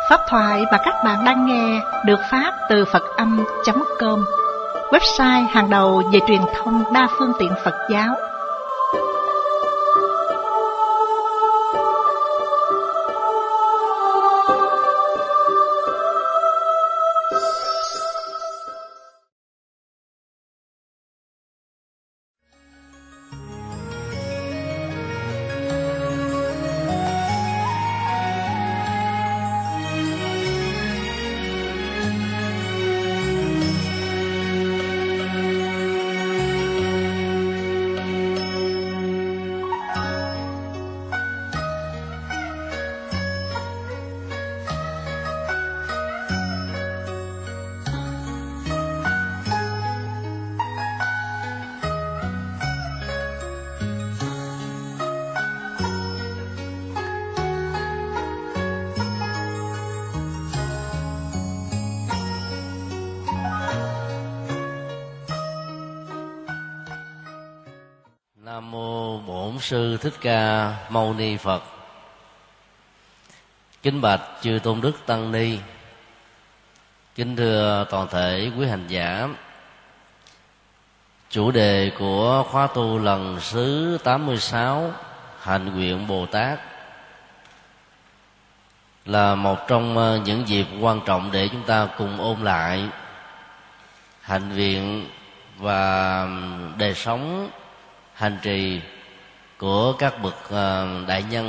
Pháp thoại mà các bạn đang nghe được phát từ Phật-âm.com, website hàng đầu về truyền thông đa phương tiện Phật giáo. Nam mô Bổn Sư Thích Ca Mâu Ni Phật. Kính bạch chư tôn đức tăng ni, kính thưa toàn thể quý hành giả. Chủ đề của khóa tu lần thứ 86 Hạnh Nguyện Bồ Tát là một trong những dịp quan trọng để chúng ta cùng ôn lại hạnh nguyện và đời sống hành trì của các bậc đại nhân.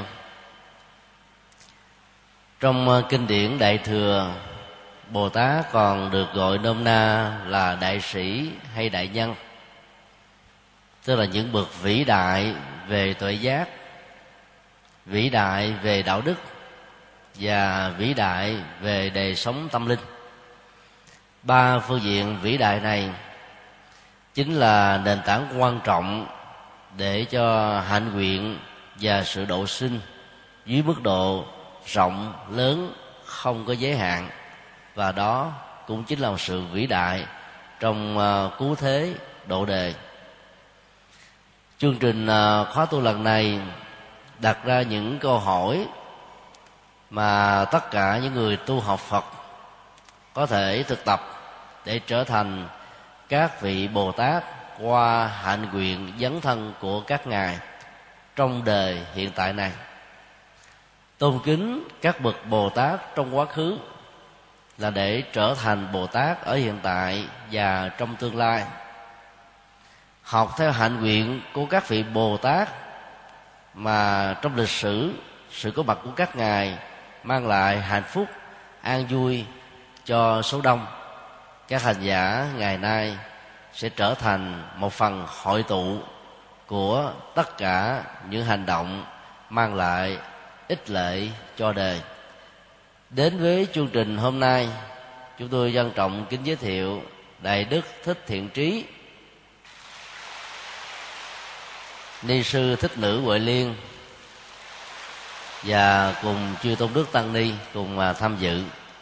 Trong kinh điển Đại Thừa, Bồ Tát còn được gọi nôm na là đại sĩ hay đại nhân, tức là những bậc vĩ đại về tuệ giác, vĩ đại về đạo đức và vĩ đại về đời sống tâm linh. Ba phương diện vĩ đại này chính là nền tảng quan trọng để cho hạnh nguyện và sự độ sinh dưới mức độ rộng lớn không có giới hạn, và đó cũng chính là một sự vĩ đại trong cứu thế độ đề. Chương trình khóa tu lần này đặt ra những câu hỏi mà tất cả những người tu học Phật có thể thực tập để trở thành các vị Bồ Tát qua hạnh nguyện dấn thân của các ngài trong đời hiện tại này. Tôn kính các bậc Bồ Tát trong quá khứ là để trở thành Bồ Tát ở hiện tại và trong tương lai. Học theo hạnh nguyện của các vị Bồ Tát mà trong lịch sử, sự có mặt của các ngài mang lại hạnh phúc, an vui cho số đông. Các hành giả ngày nay sẽ trở thành một phần hội tụ của tất cả những hành động mang lại ích lợi cho đời. Đến với chương trình hôm nay, chúng tôi trân trọng kính giới thiệu Đại Đức Thích Thiện Trí, Ni sư Thích Nữ Huệ Liên, và cùng chư tôn đức tăng ni cùng tham dự.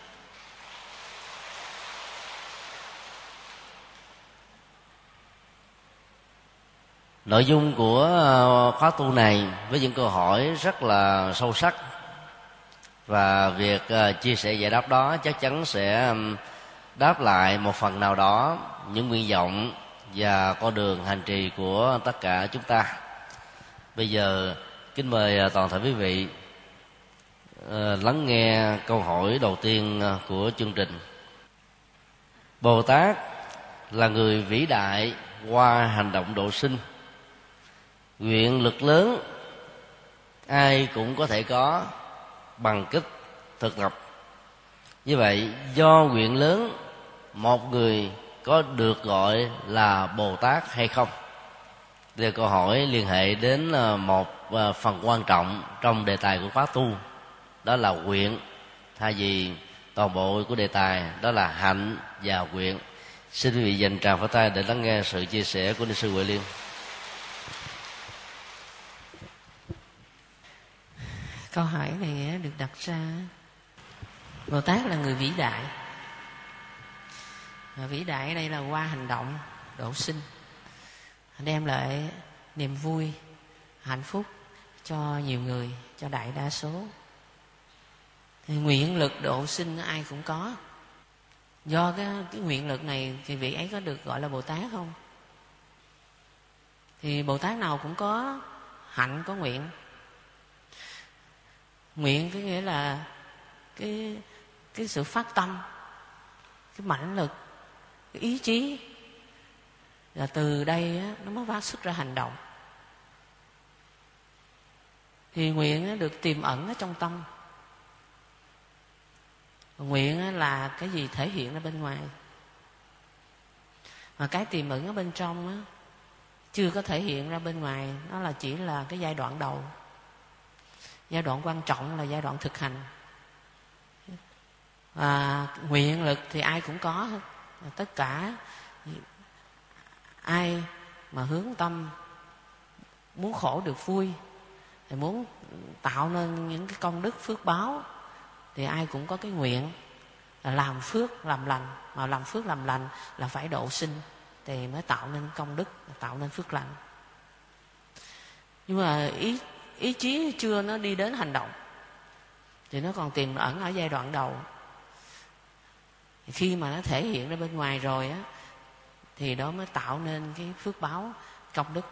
Nội dung của khóa tu này với những câu hỏi rất là sâu sắc, và việc chia sẻ giải đáp đó chắc chắn sẽ đáp lại một phần nào đó những nguyện vọng và con đường hành trì của tất cả chúng ta. Bây giờ kính mời toàn thể quý vị lắng nghe câu hỏi đầu tiên của chương trình. Bồ Tát là người vĩ đại qua hành động độ sinh. Nguyện lực lớn ai cũng có thể có bằng cách thực tập. Như vậy, do nguyện lớn, một người có được gọi là Bồ Tát hay không? Đây là câu hỏi liên hệ đến một phần quan trọng trong đề tài của khóa tu, đó là nguyện, thay vì toàn bộ của đề tài đó là hạnh và nguyện. Xin quý vị dành tràng pháo tay để lắng nghe sự chia sẻ của Ni sư Huệ Liên. Câu hỏi này được đặt ra, Bồ Tát là người vĩ đại. Vĩ đại ở đây là qua hành động độ sinh, đem lại niềm vui, hạnh phúc cho nhiều người, cho đại đa số. Thì nguyện lực độ sinh ai cũng có. Do cái nguyện lực này thì vị ấy có được gọi là Bồ Tát không? Thì Bồ Tát nào cũng có hạnh, có nguyện. Nguyện có nghĩa là cái sự phát tâm, cái mãnh lực, cái ý chí, là từ đây á, nó mới phát xuất ra hành động. Thì nguyện á, được tiềm ẩn ở trong tâm. Nguyện á, là cái gì thể hiện ra bên ngoài, mà cái tiềm ẩn ở bên trong á, chưa có thể hiện ra bên ngoài. Nó là chỉ là cái giai đoạn đầu. Giai đoạn quan trọng là giai đoạn thực hành. Và nguyện lực thì ai cũng có hết. Tất cả ai mà hướng tâm muốn khổ được vui, thì muốn tạo nên những cái công đức phước báo, thì ai cũng có cái nguyện là làm phước làm lành. Mà làm phước làm lành là phải độ sinh, thì mới tạo nên công đức, tạo nên phước lành. Nhưng mà ý chí chưa nó đi đến hành động, thì nó còn tiềm ẩn ở giai đoạn đầu. Khi mà nó thể hiện ra bên ngoài rồi á, thì đó mới tạo nên cái phước báo, công đức.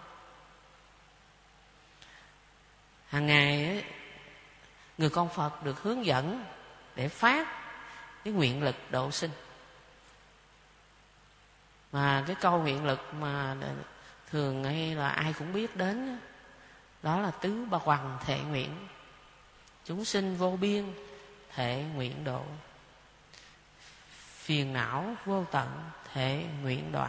Hàng ngày á, người con Phật được hướng dẫn để phát cái nguyện lực độ sinh. Mà cái câu nguyện lực mà thường hay là ai cũng biết đến, đó là tứ ba hoằng thệ nguyện. Chúng sinh vô biên thệ nguyện độ, phiền não vô tận thệ nguyện đoạn,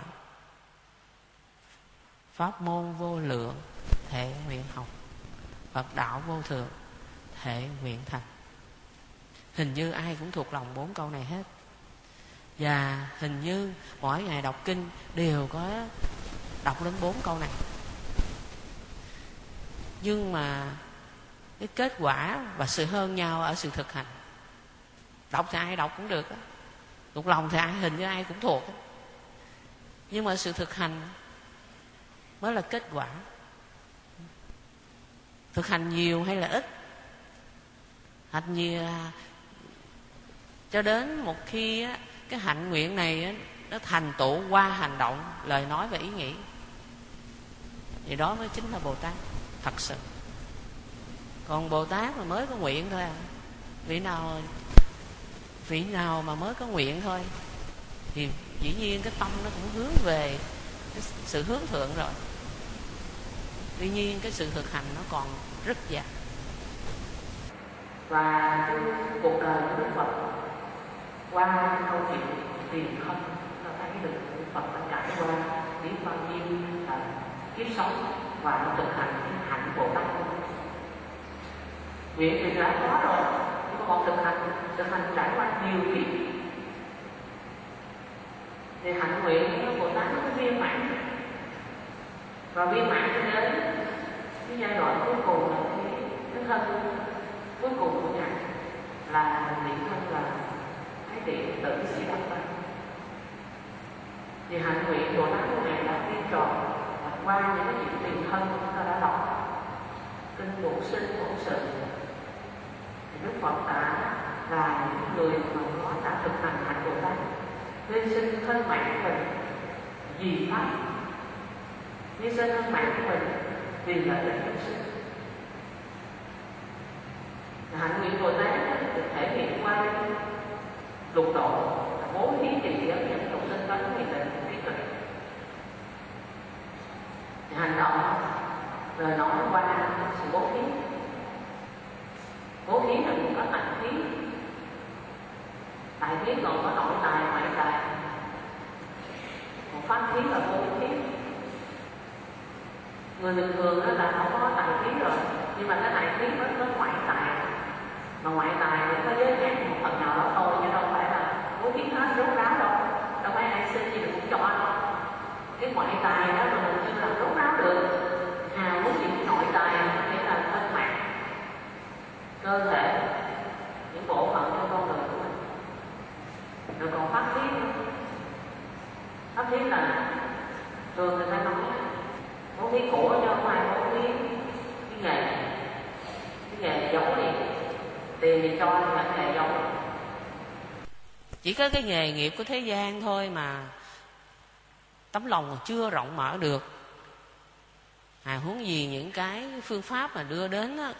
pháp môn vô lượng thệ nguyện học, Phật đạo vô thượng thệ nguyện thành. Hình như ai cũng thuộc lòng 4 câu này hết. Và hình như mỗi ngày đọc kinh đều có đọc đến 4 câu này. Nhưng mà cái kết quả và sự hơn nhau ở sự thực hành. Đọc thì ai đọc cũng được á, thuộc lòng thì hình như ai cũng thuộc á. Nhưng mà sự thực hành mới là kết quả. Thực hành nhiều hay là ít, hành nhiều cho đến một khi á, cái hạnh nguyện này á, nó thành tựu qua hành động, lời nói và ý nghĩ, thì đó mới chính là Bồ Tát thật sự. Còn Bồ Tát mà mới có nguyện thôi à. Vị nào mà mới có nguyện thôi, thì dĩ nhiên cái tâm nó cũng hướng về cái sự hướng thượng rồi. Tuy nhiên cái sự thực hành nó còn rất dài. Và cái cuộc đời của Đức Phật qua câu chuyện tiền không, nó thấy được Đức Phật đã trải qua biết bao nhiêu kiếp sống và nó thực hành cái hạnh Bồ Tát. Nguyện thì đã có rồi, nhưng mà còn thực hành trải qua nhiều kiếp, thì hạnh nguyện của Bồ Tát nó viên mãn. Và viên mãn cho đến cái giai đoạn cuối cùng là cái thân cuối cùng của Ngài là niệm thân là Thái Điện Tử Sĩ Đắc Tăng. Thì hạnh nguyện của Tát của Ngài đã viên tròn qua những cái chuyện tiền thân chúng ta đã đọc kinh Bổn Sinh Bổn Sự. Thì Đức Phật đã là những người mà nó đã thực hành hạnh Bồ Tát, hy sinh thân mạng của mình vì pháp, hy sinh thân mạng của mình vì lợi ích chúng sinh. Hạnh nguyện Bồ Tát được thể hiện qua lục độ, bố thí trì giới những众sinh tấn thì định trí tuệ. Hành động lời nói qua sự bố thí. Bố thí là một cái tài thí. Tài thí còn có nội tài, ngoại tài. Còn pháp thí là bố thí. Người bình thường đó là không có tài thí rồi, nhưng mà cái tài thí nó có ngoại tài. Mà ngoại tài thì có giới hạn một phần nào đó thôi, chứ đâu phải là bố thí hết rốt ráo đâu. Đâu phải ai xin gì cũng cho đâu. Cái ngoại tài đó mà mình chưa làm rốt ráo được. Hào muốn những nội tài nghĩa là thân mạng, cơ thể, những bộ phận trong con người của mình. Rồi còn pháp thí. Pháp thí là thường người ta nói bố thí của cho không ai bố thí cái nghề giấu đi tiền thì cho những nghề giống. Chỉ có cái nghề nghiệp của thế gian thôi mà tấm lòng còn chưa rộng mở được, huống gì những cái phương pháp mà đưa đến đó,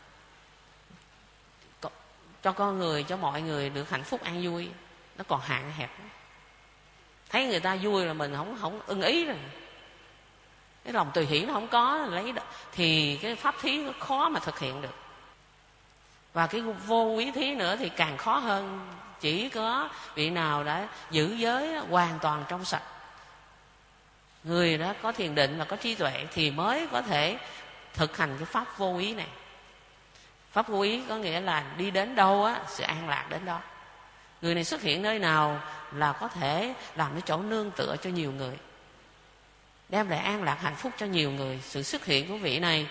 cho con người, cho mọi người được hạnh phúc an vui, nó còn hạn hẹp. Thấy người ta vui là mình không ưng ý rồi, cái lòng tùy hỷ nó không có, lấy thì cái pháp thí nó khó mà thực hiện được. Và cái vô quý thí nữa thì càng khó hơn. Chỉ có vị nào đã giữ giới hoàn toàn trong sạch, người đó có thiền định và có trí tuệ thì mới có thể thực hành cái pháp vô úy này. Pháp vô úy có nghĩa là đi đến đâu á, sự an lạc đến đó. Người này xuất hiện nơi nào là có thể làm cái chỗ nương tựa cho nhiều người, đem lại an lạc hạnh phúc cho nhiều người. Sự xuất hiện của vị này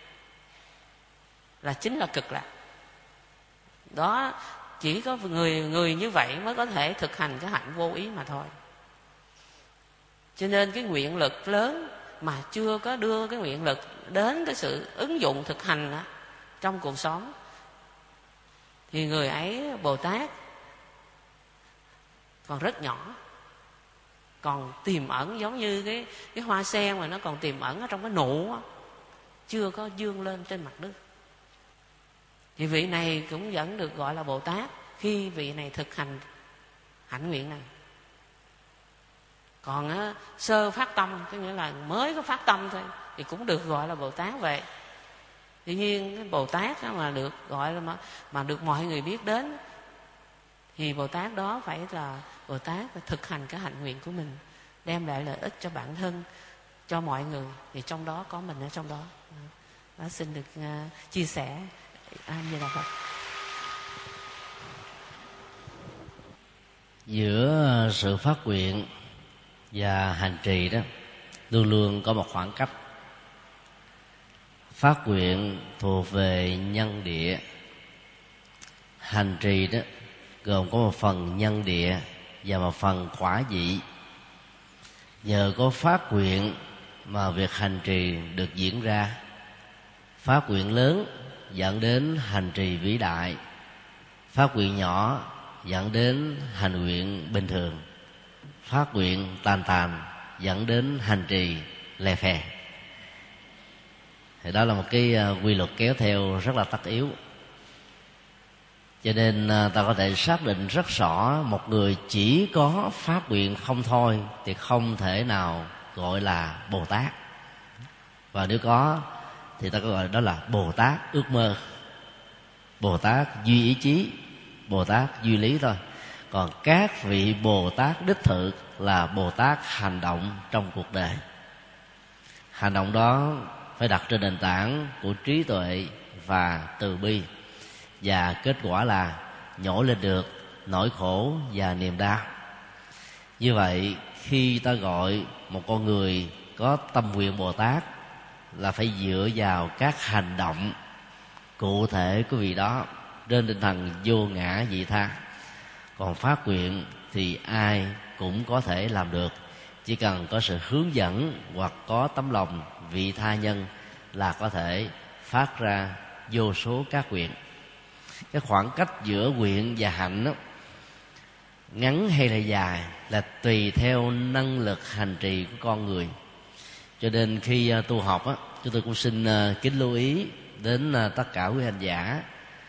là chính là cực lạc. Đó, chỉ có người như vậy mới có thể thực hành cái hạnh vô ý mà thôi. Cho nên cái nguyện lực lớn mà chưa có đưa cái nguyện lực đến cái sự ứng dụng thực hành đó, trong cuộc sống, thì người ấy Bồ Tát còn rất nhỏ, còn tiềm ẩn giống như cái hoa sen mà nó còn tiềm ẩn ở trong cái nụ đó, chưa có dương lên trên mặt nước. Thì vị này cũng vẫn được gọi là Bồ Tát khi vị này thực hành hạnh nguyện này. Còn á, sơ phát tâm, có nghĩa là mới có phát tâm thôi, thì cũng được gọi là Bồ Tát vậy. Tuy nhiên cái Bồ Tát mà được gọi là mà được mọi người biết đến, thì Bồ Tát đó phải là Bồ Tát thực hành cái hạnh nguyện của mình, đem lại lợi ích cho bản thân, cho mọi người, thì trong đó có mình ở trong đó. Đó, xin được chia sẻ. Như là Phật. Giữa sự phát nguyện và hành trì đó luôn luôn có một khoảng cách. Phát nguyện thuộc về nhân địa, hành trì đó gồm có một phần nhân địa và một phần quả vị. Nhờ có phát nguyện mà việc hành trì được diễn ra. Phát nguyện lớn dẫn đến hành trì vĩ đại, phát nguyện nhỏ dẫn đến hành nguyện bình thường, phát nguyện tàn tàn dẫn đến hành trì lè phè. Thì đó là một cái quy luật kéo theo rất là tất yếu. Cho nên ta có thể xác định rất rõ, một người chỉ có phát nguyện không thôi thì không thể nào gọi là Bồ Tát. Và nếu có thì ta có gọi đó là Bồ Tát ước mơ, Bồ Tát duy ý chí, Bồ Tát duy lý thôi. Còn các vị Bồ Tát đích thực là Bồ Tát hành động trong cuộc đời. Hành động đó phải đặt trên nền tảng của trí tuệ và từ bi, và kết quả là nhổ lên được nỗi khổ và niềm đau. Như vậy khi ta gọi một con người có tâm nguyện Bồ Tát là phải dựa vào các hành động cụ thể của vị đó trên tinh thần vô ngã vị tha. Còn phát nguyện thì ai cũng có thể làm được, chỉ cần có sự hướng dẫn hoặc có tấm lòng vị tha nhân là có thể phát ra vô số các nguyện. Cái khoảng cách giữa nguyện và hạnh đó, ngắn hay là dài là tùy theo năng lực hành trì của con người. Cho nên khi tu học á, chúng tôi cũng xin kính lưu ý đến tất cả quý hành giả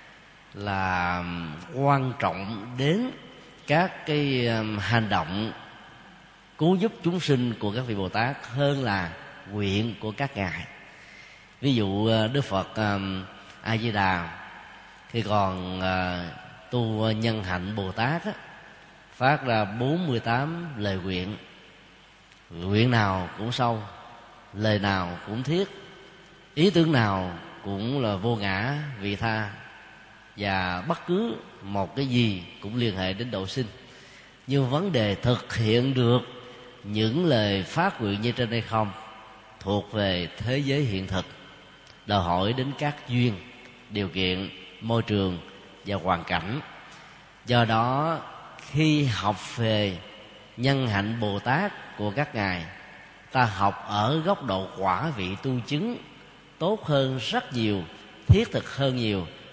là quan trọng đến các cái hành động cứu giúp chúng sinh của các vị Bồ Tát hơn là nguyện của các ngài. Ví dụ Đức Phật A Di Đà khi còn tu nhân hạnh Bồ Tát á, phát ra 48 lời nguyện. Nguyện nào cũng sâu, lời nào cũng thiết, ý tưởng nào cũng là vô ngã vị tha, và bất cứ một cái gì cũng liên hệ đến độ sinh. Nhưng vấn đề thực hiện được những lời phát nguyện như trên đây không thuộc về thế giới hiện thực, đòi hỏi đến các duyên, điều kiện, môi trường và hoàn cảnh. Do đó khi học về nhân hạnh Bồ Tát của các ngài, ta học ở góc độ quả vị tu chứng tốt hơn rất nhiều, thiết thực hơn nhiều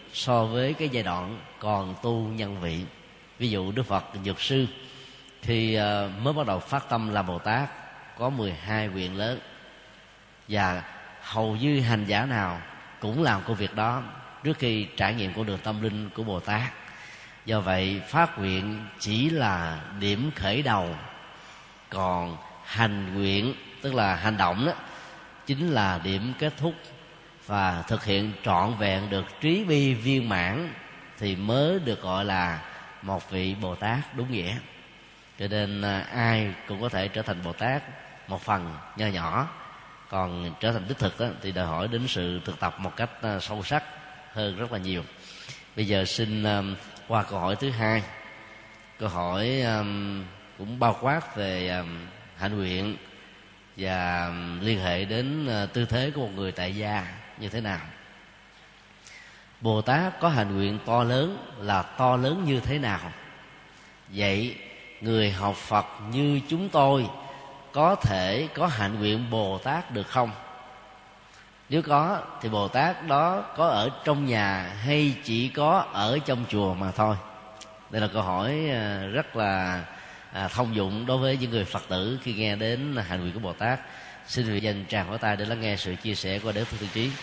so với cái giai đoạn còn tu nhân vị. Ví dụ Đức Phật Dược Sư khi mới bắt đầu phát tâm làm Bồ Tát có 12 nguyện lớn, và hầu như hành giả nào cũng làm công việc đó trước khi trải nghiệm con đường tâm linh của Bồ Tát. Do vậy phát nguyện chỉ là điểm khởi đầu, còn hành nguyện tức là hành động đó chính là điểm kết thúc. Và thực hiện trọn vẹn được trí bi viên mãn thì mới được gọi là một vị Bồ Tát đúng nghĩa. Cho nên ai cũng có thể trở thành Bồ Tát một phần nho nhỏ, còn trở thành đích thực đó, thì đòi hỏi đến sự thực tập một cách sâu sắc hơn rất là nhiều. Bây giờ xin qua câu hỏi thứ hai. Câu hỏi cũng bao quát về hạnh nguyện và liên hệ đến tư thế của một người tại gia như thế nào. Bồ Tát có hạnh nguyện to lớn là to lớn như thế nào? Vậy người học Phật như chúng tôi có thể có hạnh nguyện Bồ Tát được không? Nếu có thì Bồ Tát đó có ở trong nhà hay chỉ có ở trong chùa mà thôi? Đây là câu hỏi rất là thông dụng đối với những người Phật tử khi nghe đến hạnh nguyện của Bồ Tát. Xin vị dành tràng pháo tay để lắng nghe sự chia sẻ của Đức Phật Tư Trí.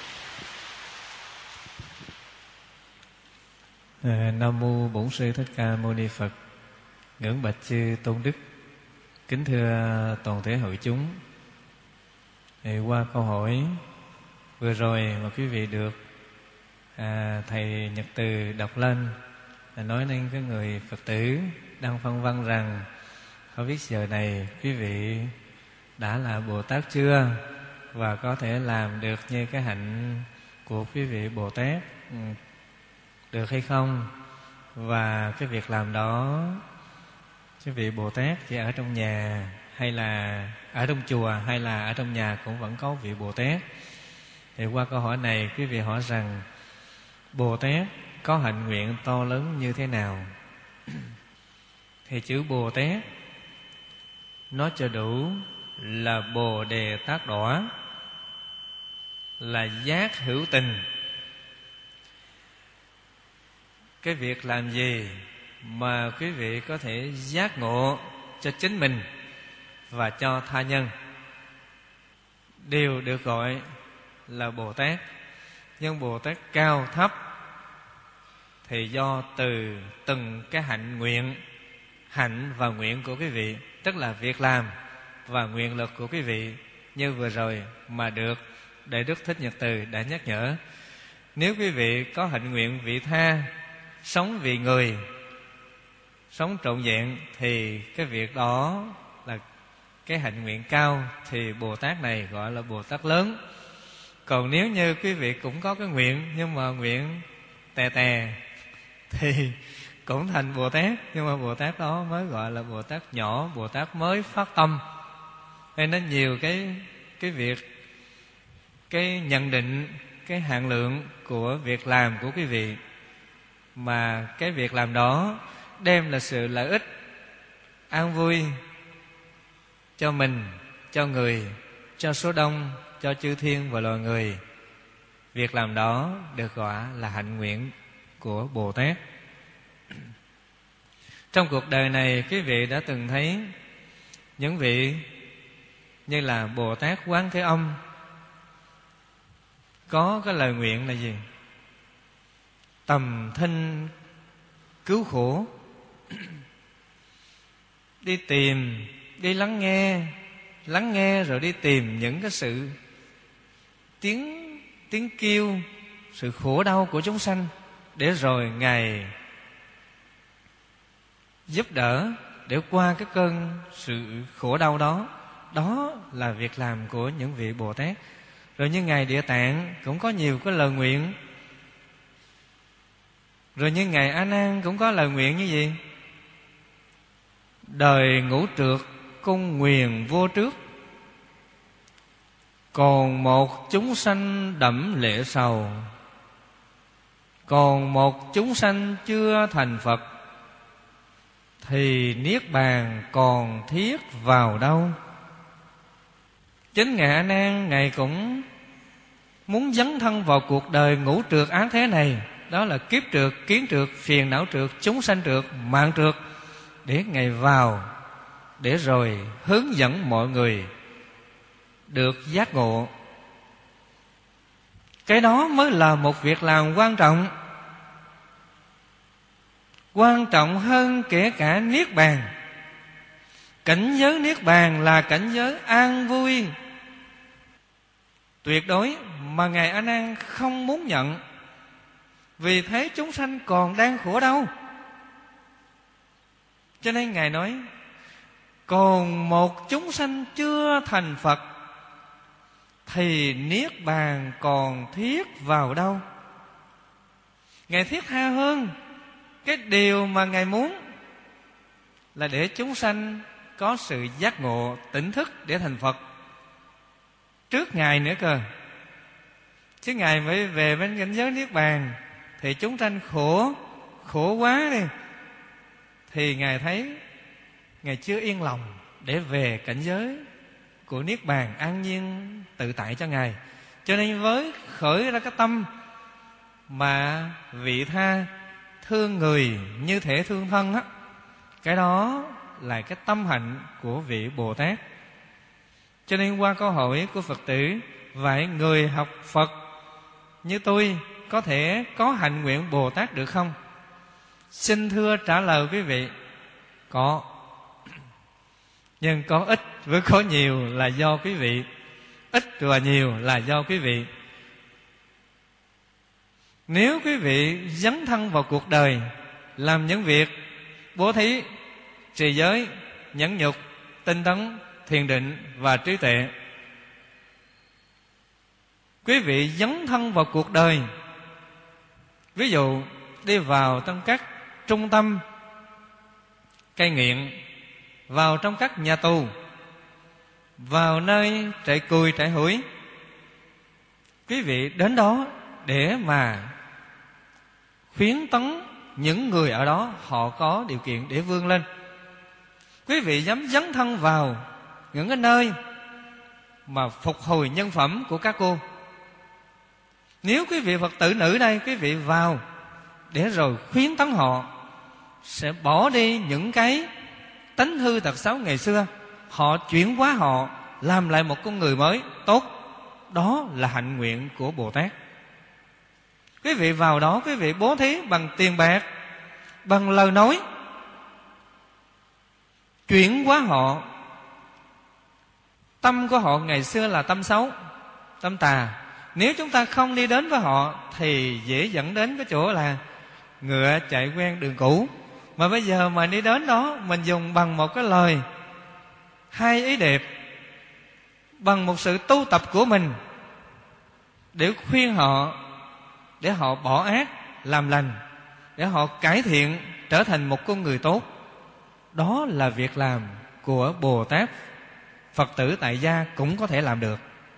Nam mô Bổn Sư Thích Ca Mâu Ni Phật. Ngưỡng bạch chư tôn đức, kính thưa toàn thể hội chúng. Qua câu hỏi vừa rồi mà quý vị được thầy Nhật Từ đọc lên, là nói nên cái người Phật tử đang phân vân rằng không biết giờ này quý vị đã là Bồ Tát chưa, và có thể làm được như cái hạnh của quý vị Bồ Tát được hay không. Và cái việc làm đó quý vị Bồ Tát chỉ ở trong nhà hay là ở trong chùa, hay là ở trong nhà cũng vẫn có vị Bồ Tát. Thì qua câu hỏi này quý vị hỏi rằng Bồ Tát có hạnh nguyện to lớn như thế nào? Thì chữ Bồ Tát nó cho đủ là Bồ Đề Tát Đỏa, là giác hữu tình. Cái việc làm gì mà quý vị có thể giác ngộ cho chính mình và cho tha nhân đều được gọi là Bồ Tát. Nhưng Bồ Tát cao thấp thì do từ từng cái hạnh nguyện, hạnh và nguyện của quý vị, tức là việc làm và nguyện lực của quý vị, như vừa rồi mà được Đại Đức Thích Nhật Từ đã nhắc nhở. Nếu quý vị có hạnh nguyện vị tha, sống vì người, sống trọn vẹn, thì cái việc đó là cái hạnh nguyện cao, thì Bồ Tát này gọi là Bồ Tát lớn. Còn nếu như quý vị cũng có cái nguyện, nhưng mà nguyện tè tè, thì cũng thành Bồ Tát, nhưng mà Bồ Tát đó mới gọi là Bồ Tát nhỏ, Bồ Tát mới phát tâm. Nên nó nhiều cái việc, cái nhận định, cái hạn lượng của việc làm của quý vị, mà cái việc làm đó đem là sự lợi ích, an vui cho mình, cho người, cho số đông, cho chư thiên và loài người. Việc làm đó được gọi là hạnh nguyện của Bồ Tát. Trong cuộc đời này quý vị đã từng thấy những vị như là Bồ Tát Quán Thế Âm có cái lời nguyện là gì? Tầm thinh cứu khổ, đi tìm, đi lắng nghe rồi đi tìm những cái sự tiếng kêu, sự khổ đau của chúng sanh, để rồi Ngài giúp đỡ để qua cái cơn sự khổ đau đó. Đó là việc làm của những vị Bồ Tát. Rồi như Ngài Địa Tạng cũng có nhiều cái lời nguyện. Rồi như Ngài A Nan cũng có lời nguyện như gì? Đời ngũ trượt cung nguyền vô trước, còn một chúng sanh đẫm lệ sầu, còn một chúng sanh chưa thành Phật, thì niết bàn còn thiết vào đâu? Chính Ngài A Nan, Ngài cũng muốn dấn thân vào cuộc đời ngũ trượt ác thế này. đó là kiếp trượt, kiến trượt, phiền não trượt, chúng sanh trượt, mạng trượt, để Ngài vào, để rồi hướng dẫn mọi người được giác ngộ. Cái đó mới là một việc làm quan trọng, quan trọng hơn kể cả Niết Bàn. Cảnh giới Niết Bàn là cảnh giới an vui tuyệt đối mà Ngài A Nan không muốn nhận, vì thế chúng sanh còn đang khổ đau. Cho nên Ngài nói còn một chúng sanh chưa thành Phật thì Niết Bàn còn thiết vào đâu. Ngài thiết tha hơn. Cái điều mà Ngài muốn là để chúng sanh có sự giác ngộ, tỉnh thức để thành Phật trước Ngài nữa cơ. Chứ Ngài mới về bên cảnh giới Niết Bàn thì chúng sanh khổ quá đi, thì Ngài thấy Ngài chưa yên lòng để về cảnh giới của Niết Bàn an nhiên tự tại cho Ngài. Cho nên với khởi ra cái tâm mà vị tha thương người như thể thương thân á, cái đó là cái tâm hạnh của vị Bồ Tát. Cho nên qua câu hỏi của Phật tử, vậy người học Phật như tôi có thể có hạnh nguyện Bồ Tát được không? Xin thưa trả lời quý vị, có. Nhưng có ít với có nhiều là do quý vị, ít và nhiều là do quý vị. Nếu quý vị dấn thân vào cuộc đời, làm những việc bố thí, trì giới, nhẫn nhục, tinh tấn, thiền định và trí tuệ, quý vị dấn thân vào cuộc đời, ví dụ đi vào trong các trung tâm cai nghiện, vào trong các nhà tù, vào nơi trại cùi, trại hủi, quý vị đến đó để mà khuyến tấn những người ở đó họ có điều kiện để vươn lên. Quý vị dám dấn thân vào những cái nơi mà phục hồi nhân phẩm của các cô. Nếu quý vị Phật tử nữ đây, quý vị vào để rồi khuyến tấn họ, sẽ bỏ đi những cái tánh hư tật xấu ngày xưa, họ chuyển hóa họ, làm lại một con người mới tốt. Đó là hạnh nguyện của Bồ Tát. Quý vị vào đó, quý vị bố thí bằng tiền bạc, bằng lời nói, chuyển hóa họ. Tâm của họ ngày xưa là tâm xấu, tâm tà. Nếu chúng ta không đi đến với họ thì dễ dẫn đến cái chỗ là ngựa chạy quen đường cũ. Mà bây giờ mà đi đến đó, mình dùng bằng một cái lời hay ý đẹp, bằng một sự tu tập của mình để khuyên họ, để họ bỏ ác làm lành, để họ cải thiện trở thành một con người tốt. Đó là việc làm của Bồ Tát. Phật tử tại gia cũng có thể làm được.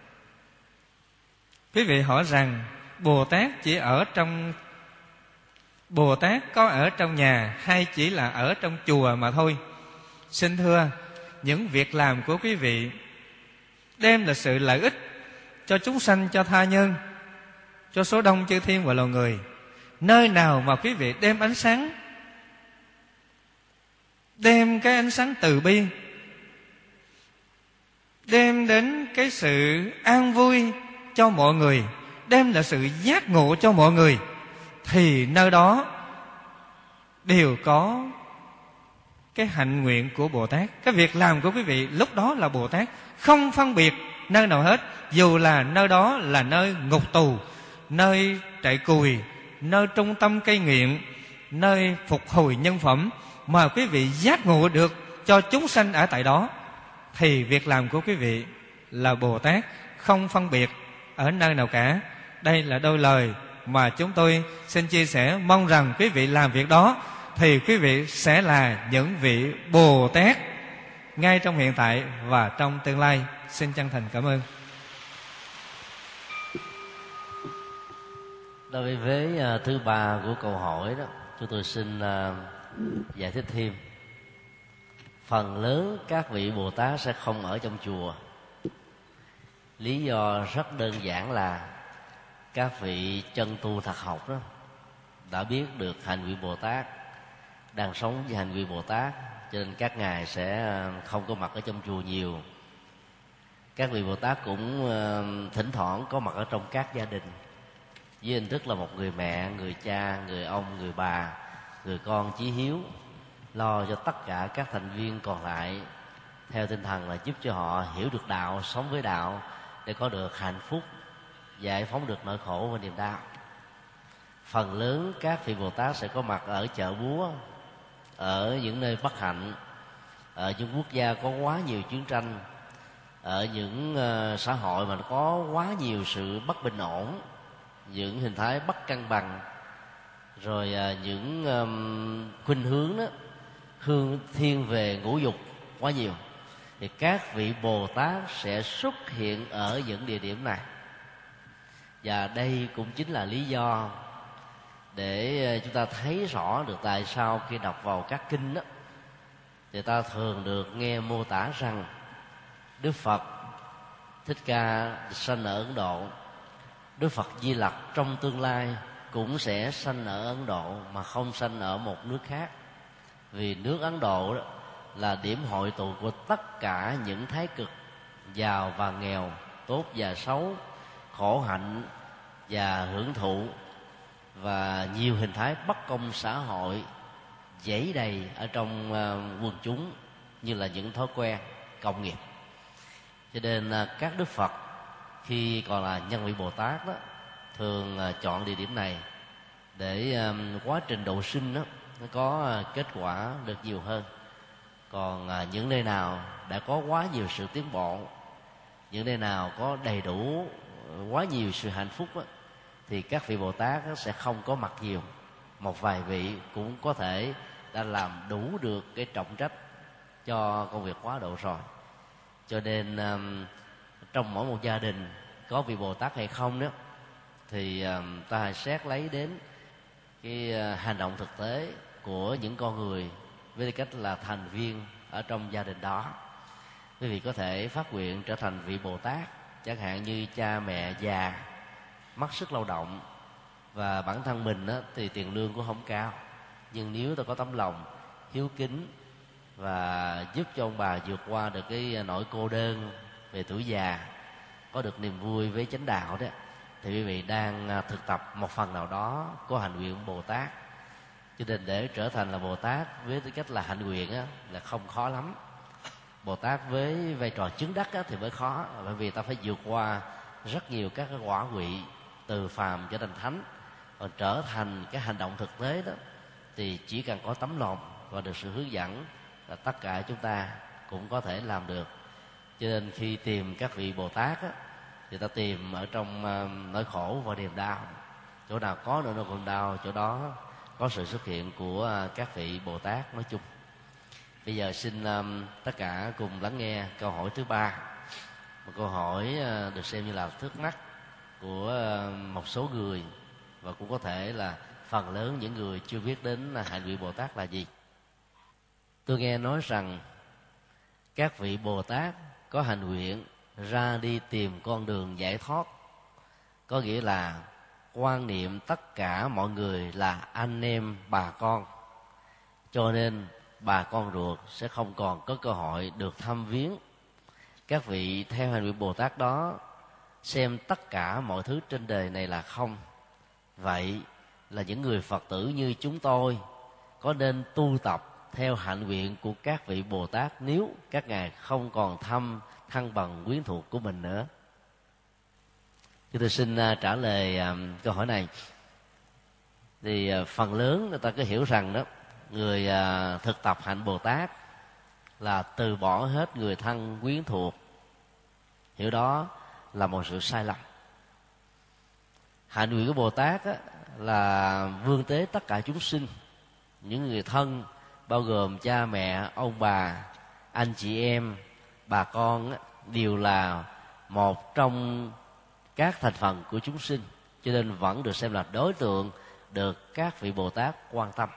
Quý vị hỏi rằng Bồ Tát chỉ ở trong, Bồ Tát có ở trong nhà hay chỉ là ở trong chùa mà thôi? Xin thưa, những việc làm của quý vị đem là sự lợi ích cho chúng sanh, cho tha nhân, cho số đông chư thiên và loài người. Nơi nào mà quý vị đem ánh sáng, đem cái ánh sáng từ bi, đem đến cái sự an vui cho mọi người, đem lại sự giác ngộ cho mọi người, thì nơi đó đều có cái hạnh nguyện của Bồ Tát. Cái việc làm của quý vị lúc đó là Bồ Tát, không phân biệt nơi nào hết. Dù là nơi đó là nơi ngục tù, nơi trại cùi, nơi trung tâm cai nghiện, nơi phục hồi nhân phẩm, mà quý vị giác ngộ được cho chúng sanh ở tại đó, thì việc làm của quý vị là Bồ Tát, không phân biệt ở nơi nào cả. Đây là đôi lời mà chúng tôi xin chia sẻ. Mong rằng quý vị làm việc đó thì quý vị sẽ là những vị Bồ Tát ngay trong hiện tại và trong tương lai. Xin chân thành cảm ơn. Đối với thứ ba của câu hỏi đó, chúng tôi xin giải thích thêm. Phần lớn các vị Bồ Tát sẽ không ở trong chùa. Lý do rất đơn giản là các vị chân tu thật học đó đã biết được hành nguyện Bồ Tát, đang sống với hành nguyện Bồ Tát, cho nên các ngài sẽ không có mặt ở trong chùa nhiều. Các vị Bồ Tát cũng thỉnh thoảng có mặt ở trong các gia đình với hình thức là một người mẹ, người cha, người ông, người bà, người con chí hiếu, lo cho tất cả các thành viên còn lại, theo tinh thần là giúp cho họ hiểu được đạo, sống với đạo để có được hạnh phúc, giải phóng được nỗi khổ và niềm đau. Phần lớn các vị Bồ Tát sẽ có mặt ở chợ búa, ở những nơi bất hạnh, ở những quốc gia có quá nhiều chiến tranh, ở những xã hội mà có quá nhiều sự bất bình ổn, những hình thái bất cân bằng, rồi những khuynh hướng đó thiên về ngũ dục quá nhiều, thì các vị Bồ Tát sẽ xuất hiện ở những địa điểm này. Và đây cũng chính là lý do để chúng ta thấy rõ được tại sao khi đọc vào các kinh đó, thì ta thường được nghe mô tả rằng Đức Phật Thích Ca sanh ở Ấn Độ, Đức Phật Di Lặc trong tương lai cũng sẽ sanh ở Ấn Độ mà không sanh ở một nước khác. Vì nước Ấn Độ đó là điểm hội tụ của tất cả những thái cực, giàu và nghèo, tốt và xấu, khổ hạnh và hưởng thụ, và nhiều hình thái bất công xã hội dẫy đầy ở trong quần chúng như là những thói quen công nghiệp. Cho nên các Đức Phật khi còn là nhân vị Bồ Tát đó, thường chọn địa điểm này để quá trình độ sinh đó, nó có kết quả được nhiều hơn. Còn những nơi nào đã có quá nhiều sự tiến bộ, những nơi nào có đầy đủ quá nhiều sự hạnh phúc đó, thì các vị Bồ Tát sẽ không có mặt nhiều. Một vài vị cũng có thể đã làm đủ được cái trọng trách cho công việc quá độ rồi. Cho nên trong mỗi một gia đình có vị Bồ Tát hay không đó, thì ta hãy xét lấy đến cái hành động thực tế của những con người với tư cách là thành viên ở trong gia đình đó. Quý vị có thể phát nguyện trở thành vị Bồ Tát, chẳng hạn như cha mẹ già mất sức lao động, và bản thân mình á, thì tiền lương cũng không cao, nhưng nếu ta có tấm lòng hiếu kính và giúp cho ông bà vượt qua được cái nỗi cô đơn về tuổi già, có được niềm vui với chánh đạo đó, thì quý vị đang thực tập một phần nào đó của hạnh nguyện Bồ Tát. Cho nên để trở thành là Bồ Tát với tư cách là hạnh nguyện á, là không khó lắm. Bồ Tát với vai trò chứng đắc á, thì mới khó, bởi vì ta phải vượt qua rất nhiều các cái quả vị từ phàm cho thành thánh. Còn trở thành cái hành động thực tế đó thì chỉ cần có tấm lòng và được sự hướng dẫn là tất cả chúng ta cũng có thể làm được. Cho nên khi tìm các vị Bồ Tát á, thì ta tìm ở trong nỗi khổ và niềm đau. Chỗ nào có nỗi niềm đau, chỗ đó có sự xuất hiện của các vị Bồ Tát nói chung. Bây giờ xin tất cả cùng lắng nghe câu hỏi thứ ba, một câu hỏi được xem như là thắc mắc của một số người, và cũng có thể là phần lớn những người chưa biết đến hạnh nguyện Bồ Tát là gì. Tôi nghe nói rằng các vị Bồ Tát có hạnh nguyện ra đi tìm con đường giải thoát, có nghĩa là quan niệm tất cả mọi người là anh em bà con, cho nên bà con ruột sẽ không còn có cơ hội được thăm viếng. Các vị theo hạnh nguyện Bồ Tát đó xem tất cả mọi thứ trên đời này là không. Vậy là những người Phật tử như chúng tôi có nên tu tập theo hạnh nguyện của các vị Bồ Tát nếu các ngài không còn thăm thân bằng quyến thuộc của mình nữa? Thì tôi xin trả lời câu hỏi này. Thì phần lớn người ta cứ hiểu rằng đó, người thực tập hạnh Bồ Tát là từ bỏ hết người thân quyến thuộc. Hiểu đó là một sự sai lầm. Hạnh nguyện của Bồ Tát á, là vươn tới tất cả chúng sinh, những người thân bao gồm cha mẹ, ông bà, anh chị em, bà con á, đều là một trong các thành phần của chúng sinh, cho nên vẫn được xem là đối tượng được các vị Bồ Tát quan tâm.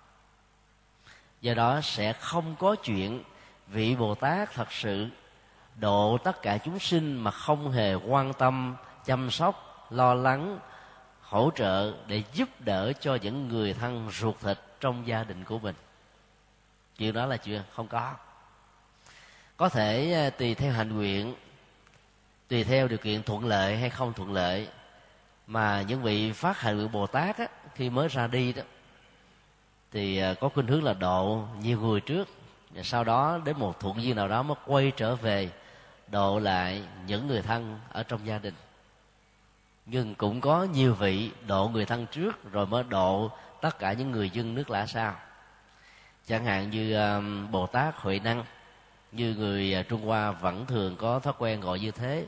Do đó sẽ không có chuyện vị Bồ Tát thật sự độ tất cả chúng sinh mà không hề quan tâm, chăm sóc, lo lắng, hỗ trợ để giúp đỡ cho những người thân ruột thịt trong gia đình của mình. Chuyện đó là chuyện không có. Có thể tùy theo hạnh nguyện, tùy theo điều kiện thuận lợi hay không thuận lợi, mà những vị phát hạnh nguyện Bồ Tát á, khi mới ra đi đó thì có khuynh hướng là độ nhiều người trước, và sau đó đến một thuận duyên nào đó mới quay trở về độ lại những người thân ở trong gia đình. Nhưng cũng có nhiều vị độ người thân trước rồi mới độ tất cả những người dân nước lã sau. Chẳng hạn như Bồ Tát Huệ Năng, như người Trung Hoa vẫn thường có thói quen gọi như thế.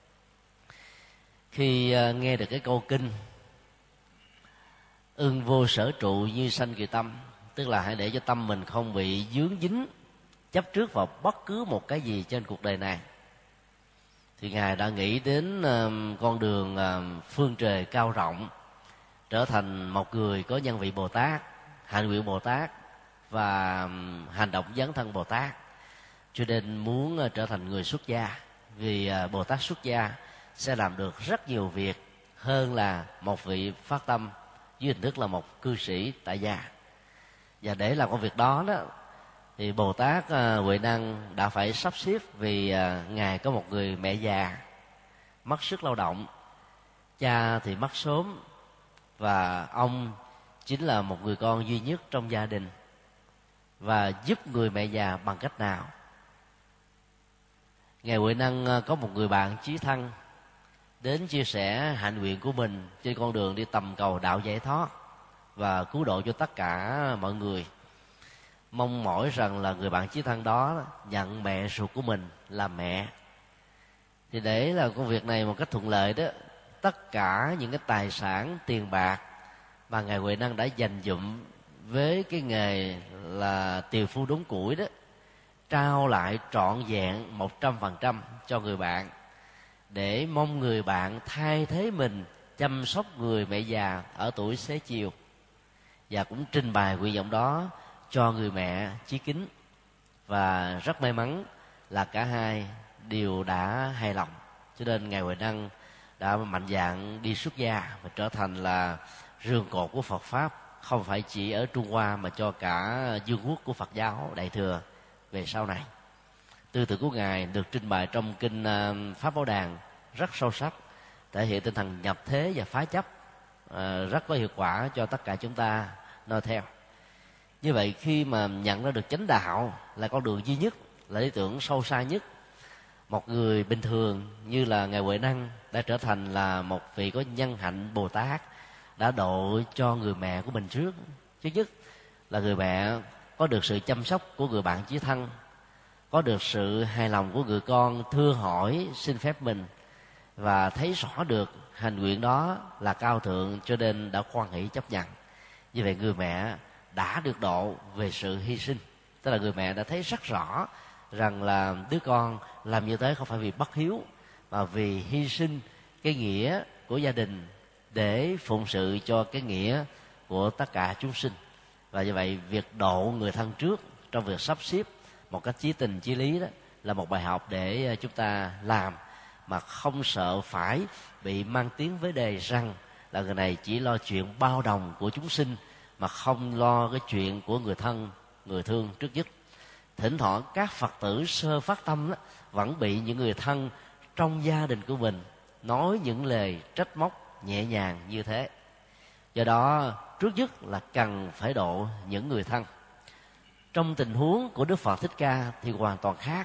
Khi nghe được cái câu kinh ưng vô sở trụ như sanh kỳ tâm, tức là hãy để cho tâm mình không bị dướng dính chấp trước vào bất cứ một cái gì trên cuộc đời này, thì Ngài đã nghĩ đến con đường phương trời cao rộng, trở thành một người có nhân vị Bồ Tát, hạnh nguyện Bồ Tát và hành động dấn thân Bồ Tát. Cho nên muốn trở thành người xuất gia, vì Bồ Tát xuất gia sẽ làm được rất nhiều việc hơn là một vị phát tâm dưới hình thức là một cư sĩ tại gia. Và để làm công việc đó thì Bồ Tát Huệ Năng đã phải sắp xếp, vì Ngài có một người mẹ già mất sức lao động, cha thì mất sớm, và ông chính là một người con duy nhất trong gia đình. Và giúp người mẹ già bằng cách nào? Ngài Huệ Năng có một người bạn chí thân đến chia sẻ hạnh nguyện của mình trên con đường đi tầm cầu đạo giải thoát và cứu độ cho tất cả mọi người, mong mỏi rằng là người bạn chí thân đó nhận mẹ ruột của mình làm mẹ. Thì để làm công việc này một cách thuận lợi đó, tất cả những cái tài sản tiền bạc mà Ngài Huệ Năng đã dành dụm với cái nghề là tiều phu đốn củi đó, trao lại trọn vẹn 100% cho người bạn, để mong người bạn thay thế mình chăm sóc người mẹ già ở tuổi xế chiều, và cũng trình bày nguyện vọng đó cho người mẹ chí kính. Và rất may mắn là cả hai đều đã hài lòng, cho nên Ngài Huệ Năng đã mạnh dạn đi xuất gia và trở thành là rường cột của Phật pháp, không phải chỉ ở Trung Hoa mà cho cả vương quốc của Phật giáo Đại Thừa về sau này. Tư tưởng của Ngài được trình bày trong kinh Pháp Bảo Đàn rất sâu sắc, thể hiện tinh thần nhập thế và phá chấp, rất có hiệu quả cho tất cả chúng ta noi theo. Như vậy, khi mà nhận ra được chánh đạo là con đường duy nhất, là lý tưởng sâu xa nhất, một người bình thường như là Ngài Huệ Năng đã trở thành là một vị có nhân hạnh Bồ Tát, đã độ cho người mẹ của mình trước. Thứ nhất là người mẹ có được sự chăm sóc của người bạn chí thân, có được sự hài lòng của người con thưa hỏi xin phép mình, và thấy rõ được hành nguyện đó là cao thượng, cho nên đã khoan hỷ chấp nhận. Như vậy người mẹ đã được độ về sự hy sinh, tức là người mẹ đã thấy rất rõ rằng là đứa con làm như thế không phải vì bất hiếu, mà vì hy sinh cái nghĩa của gia đình để phụng sự cho cái nghĩa của tất cả chúng sinh. Và như vậy việc độ người thân trước trong việc sắp xếp một cách chí tình chí lý đó là một bài học để chúng ta làm, mà không sợ phải bị mang tiếng với đề rằng là người này chỉ lo chuyện bao đồng của chúng sinh mà không lo cái chuyện của người thân, người thương trước nhất. Thỉnh thoảng các Phật tử sơ phát tâm đó, vẫn bị những người thân trong gia đình của mình nói những lời trách móc nhẹ nhàng như thế. Do đó trước nhất là cần phải độ những người thân. Trong tình huống của Đức Phật Thích Ca thì hoàn toàn khác.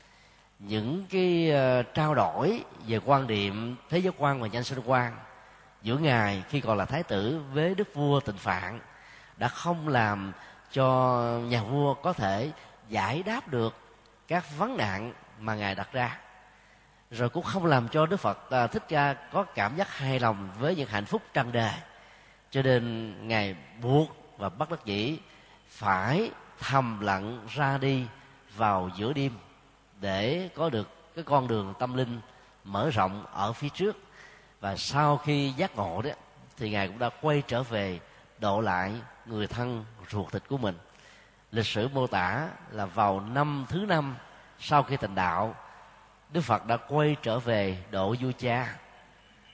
Những cái trao đổi về quan điểm thế giới quan và nhân sinh quan giữa Ngài khi còn là Thái tử với Đức vua Tịnh Phạn đã không làm cho nhà vua có thể giải đáp được các vấn nạn mà Ngài đặt ra, rồi cũng không làm cho Đức Phật Thích Ca có cảm giác hài lòng với những hạnh phúc trần đời. Cho nên Ngài buộc và bất đắc dĩ phải thầm lặng ra đi vào giữa đêm để có được cái con đường tâm linh mở rộng ở phía trước. Và sau khi giác ngộ đó thì Ngài cũng đã quay trở về độ lại người thân ruột thịt của mình. Lịch sử mô tả là vào năm thứ 5 sau khi thành đạo, Đức Phật đã quay trở về độ vua cha,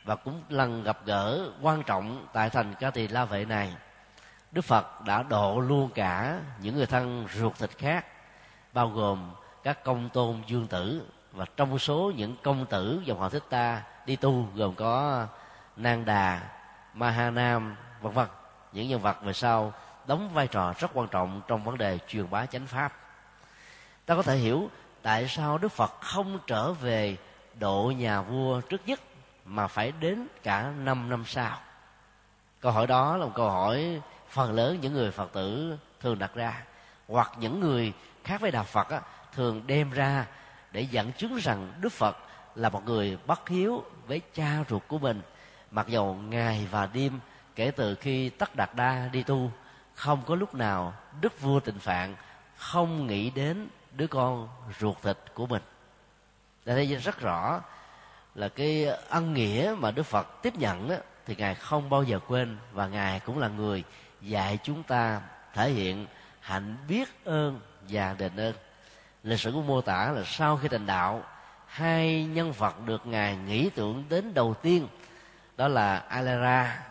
và cũng lần gặp gỡ quan trọng tại thành Ca Tỳ La Vệ này, Đức Phật đã độ luôn cả những người thân ruột thịt khác, bao gồm các công tôn dương tử, và trong số những công tử dòng họ Thích Ta đi tu gồm có Nang Đà, Mahanam, vân vân, những nhân vật về sau đóng vai trò rất quan trọng trong vấn đề truyền bá chánh pháp. Ta có thể hiểu tại sao Đức Phật không trở về độ nhà vua trước nhất mà phải đến cả 5 năm sau. Câu hỏi đó là một câu hỏi phần lớn những người Phật tử thường đặt ra, hoặc những người khác với đạo Phật thường đem ra để dẫn chứng rằng Đức Phật là một người bất hiếu với cha ruột của mình, mặc dầu ngày và đêm kể từ khi Tất Đạt Đa đi tu, không có lúc nào Đức vua Tịnh Phạn không nghĩ đến đứa con ruột thịt của mình. Đã thấy rất rõ là cái ân nghĩa mà Đức Phật tiếp nhận đó, thì Ngài không bao giờ quên, và Ngài cũng là người dạy chúng ta thể hiện hạnh biết ơn và đền ơn. Lịch sử cũng mô tả là sau khi thành đạo, hai nhân vật được Ngài nghĩ tưởng đến đầu tiên đó là Alera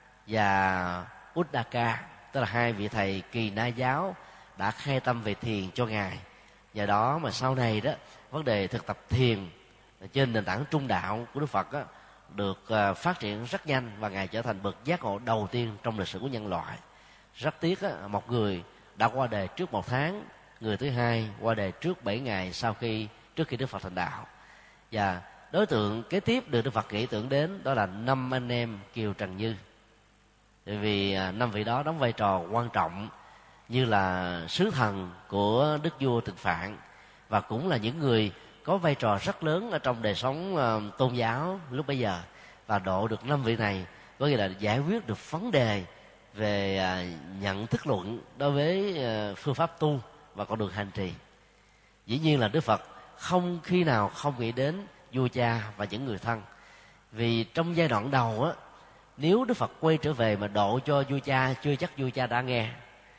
và Uddaka, tức là hai vị thầy Kỳ Na giáo đã khai tâm về thiền cho Ngài. Do đó mà sau này đó, vấn đề thực tập thiền trên nền tảng trung đạo của Đức Phật được phát triển rất nhanh, và Ngài trở thành bậc giác ngộ đầu tiên trong lịch sử của nhân loại. Rất tiếc một người đã qua đời trước 1 tháng, người thứ hai qua đời trước 7 ngày trước khi Đức Phật thành đạo. Và đối tượng kế tiếp được Đức Phật nghĩ tưởng đến đó là 5 anh em Kiều Trần Như. Bởi vì 5 vị đó đóng vai trò quan trọng như là sứ thần của Đức vua Tịnh Phạn, và cũng là những người có vai trò rất lớn ở trong đời sống tôn giáo lúc bấy giờ. Và độ được 5 vị này có nghĩa là giải quyết được vấn đề về nhận thức luận đối với phương pháp tu và con đường hành trì. Dĩ nhiên là Đức Phật không khi nào không nghĩ đến vua cha và những người thân, vì trong giai đoạn đầu nếu Đức Phật quay trở về mà độ cho vua cha, chưa chắc vua cha đã nghe.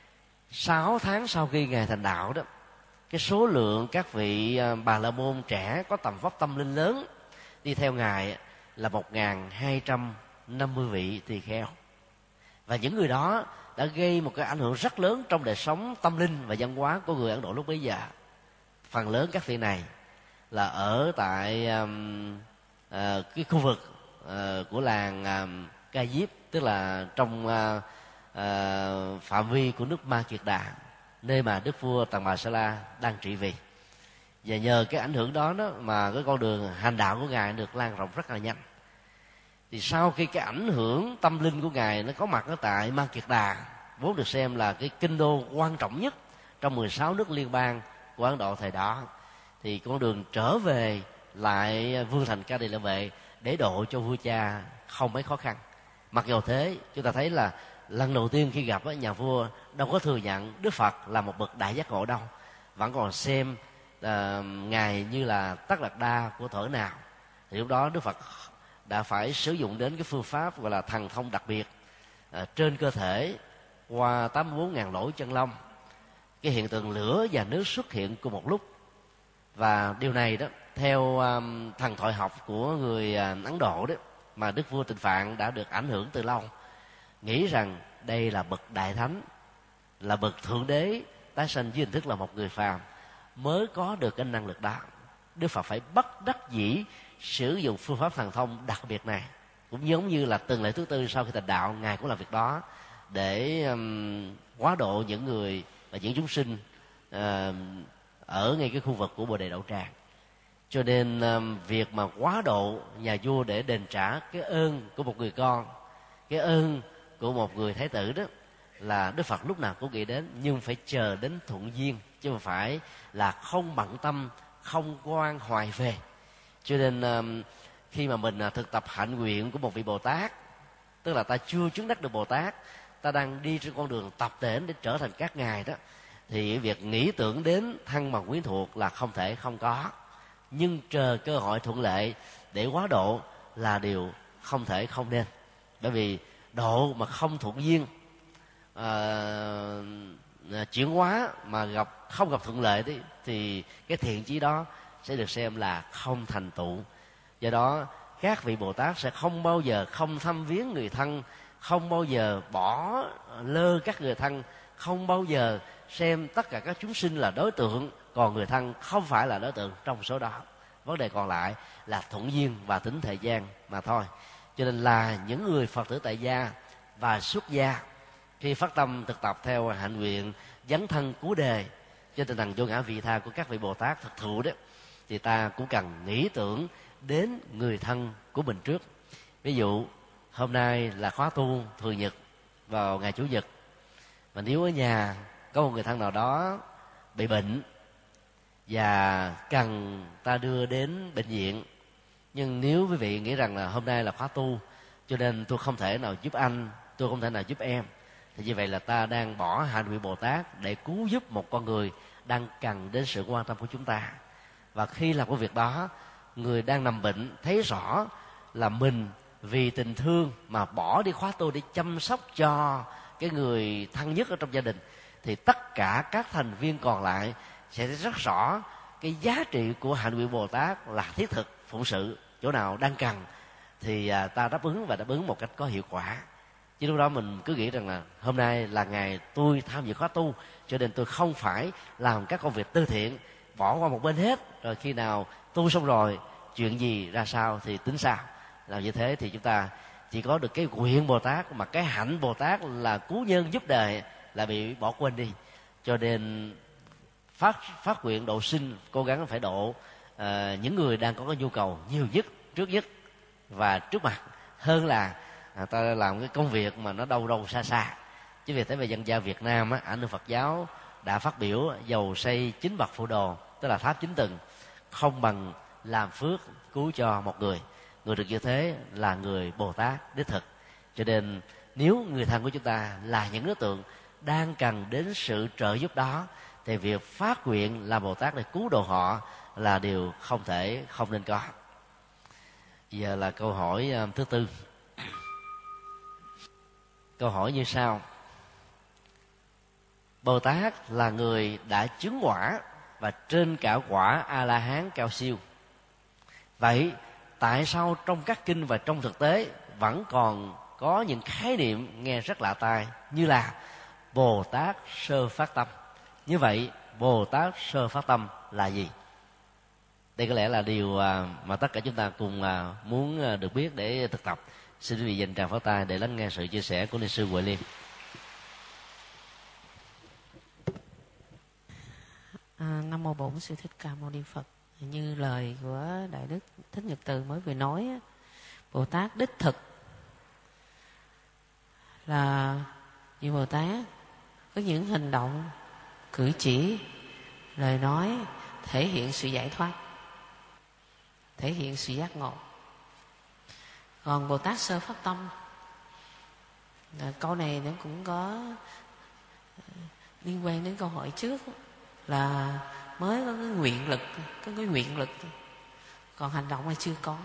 6 tháng sau khi Ngài thành đạo đó, cái số lượng các vị Bà La Môn trẻ có tầm vóc tâm linh lớn đi theo Ngài là 1.250 vị tỳ kheo. Và những người đó đã gây một cái ảnh hưởng rất lớn trong đời sống tâm linh và văn hóa của người Ấn Độ lúc bấy giờ. Phần lớn các vị này là ở tại cái khu vực của làng Ca Diếp, tức là trong phạm vi của nước Ma Kiệt Đà, nơi mà Đức vua Tần Bà Sa La đang trị vì. Và nhờ cái ảnh hưởng đó mà cái con đường hành đạo của Ngài được lan rộng rất là nhanh. Thì sau khi cái ảnh hưởng tâm linh của Ngài nó có mặt ở tại Ma Kiệt Đà, vốn được xem là cái kinh đô quan trọng nhất trong 16 nước liên bang của Ấn Độ thời đó, thì con đường trở về lại vương thành Ca Tỳ La Vệ để độ cho vua cha không mấy khó khăn. Mặc dù thế, chúng ta thấy là lần đầu tiên khi gặp nhà vua đâu có thừa nhận Đức Phật là một bậc đại giác ngộ đâu, vẫn còn xem Ngài như là Tất Đạt Đa của thuở nào. Thì lúc đó Đức Phật đã phải sử dụng đến cái phương pháp gọi là thần thông đặc biệt trên cơ thể qua 84.000 lỗ chân lông. Cái hiện tượng lửa và nước xuất hiện cùng một lúc, và điều này đó theo thần thoại học của người Ấn Độ đó, mà Đức vua Tịnh Phạn đã được ảnh hưởng từ lâu, nghĩ rằng đây là bậc đại thánh, là bậc thượng đế tái sanh dưới hình thức là một người phàm mới có được cái năng lực đó. Đức Phật phải bất đắc dĩ sử dụng phương pháp thần thông đặc biệt này, cũng giống như là tuần lễ thứ tư sau khi thành đạo, Ngài cũng làm việc đó để hóa độ những người và những chúng sinh ở ngay cái khu vực của Bồ Đề Đậu Tràng. Cho nên việc mà quá độ nhà vua để đền trả cái ơn của một người con, cái ơn của một người thái tử đó, là Đức Phật lúc nào cũng nghĩ đến, nhưng phải chờ đến thuận duyên, chứ không phải là không bận tâm, không quan hoài về. Cho nên khi mà mình thực tập hạnh nguyện của một vị Bồ Tát, tức là ta chưa chứng đắc được Bồ Tát, ta đang đi trên con đường tập tễnh để trở thành các ngài đó, thì việc nghĩ tưởng đến thân bằng quyến thuộc là không thể không có. Nhưng chờ cơ hội thuận lợi để quá độ là điều không thể không nên. Bởi vì độ mà không thuận duyên, chuyển hóa mà không gặp thuận lợi thì cái thiện chí đó sẽ được xem là không thành tựu. Do đó các vị Bồ Tát sẽ không bao giờ không thăm viếng người thân, không bao giờ bỏ lơ các người thân, không bao giờ xem tất cả các chúng sinh là đối tượng, còn người thân không phải là đối tượng trong số đó. Vấn đề còn lại là thuận duyên và tính thời gian mà thôi. Cho nên là những người Phật tử tại gia và xuất gia khi phát tâm thực tập theo hạnh nguyện dấn thân cứu đề trên tinh thần vô ngã vị tha của các vị Bồ Tát thực thụ đó, thì ta cũng cần nghĩ tưởng đến người thân của mình trước. Ví dụ hôm nay là khóa tu thường nhật vào ngày chủ nhật, mà nếu ở nhà có một người thân nào đó bị bệnh và cần ta đưa đến bệnh viện, nhưng nếu quý vị nghĩ rằng là hôm nay là khóa tu cho nên tôi không thể nào giúp anh, tôi không thể nào giúp em, thì như vậy là ta đang bỏ hạnh nguyện Bồ Tát để cứu giúp một con người đang cần đến sự quan tâm của chúng ta. Và khi làm công việc đó, người đang nằm bệnh thấy rõ là mình vì tình thương mà bỏ đi khóa tu để chăm sóc cho cái người thân nhất ở trong gia đình, thì tất cả các thành viên còn lại sẽ thấy rất rõ cái giá trị của hạnh nguyện Bồ Tát là thiết thực phụng sự. Chỗ nào đang cần thì ta đáp ứng, và đáp ứng một cách có hiệu quả. Chứ lúc đó mình cứ nghĩ rằng là hôm nay là ngày tôi tham dự khóa tu, cho nên tôi không phải làm các công việc từ thiện, bỏ qua một bên hết, rồi khi nào tu xong rồi chuyện gì ra sao thì tính sao. Làm như thế thì chúng ta chỉ có được cái nguyện Bồ Tát, mà cái hạnh Bồ Tát là cứu nhân giúp đời là bị bỏ quên đi. Cho nên phát nguyện độ sinh, cố gắng phải độ những người đang có cái nhu cầu nhiều nhất, trước nhất và trước mặt, hơn là ta làm cái công việc mà nó đâu đâu xa xa. Chứ vì thế về dân gian Việt Nam á, ảnh hưởng Phật giáo đã phát biểu dầu xây 9 bậc phụ đồ, tức là tháp 9 tầng, không bằng làm phước cứu cho một người. Người được như thế là người Bồ Tát đích thực. Cho nên nếu người thân của chúng ta là những đối tượng đang cần đến sự trợ giúp đó, thì việc phát nguyện làm Bồ Tát để cứu độ họ là điều không thể không nên có. Giờ là câu hỏi thứ tư. Câu hỏi như sau: Bồ Tát là người đã chứng quả và trên cả quả A-la-hán cao siêu. Vậy tại sao trong các kinh và trong thực tế vẫn còn có những khái niệm nghe rất lạ tai, như là Bồ Tát sơ phát tâm? Như vậy Bồ Tát sơ phát tâm là gì? Đây có lẽ là điều mà tất cả chúng ta cùng muốn được biết để thực tập. Xin quý vị dành tràng pháo tay để lắng nghe sự chia sẻ của Ni sư Huệ Liên. Nam mô Bổn Sư Thích Ca Mâu Ni Phật. Như lời của Đại Đức Thích Nhật Từ mới vừa nói, Bồ Tát đích thực là như Bồ Tát có những hành động, cử chỉ, lời nói thể hiện sự giải thoát, thể hiện sự giác ngộ. Còn Bồ Tát sơ phát tâm, câu này nó cũng có liên quan đến câu hỏi trước, là mới có cái nguyện lực, có cái nguyện lực, còn hành động là chưa có.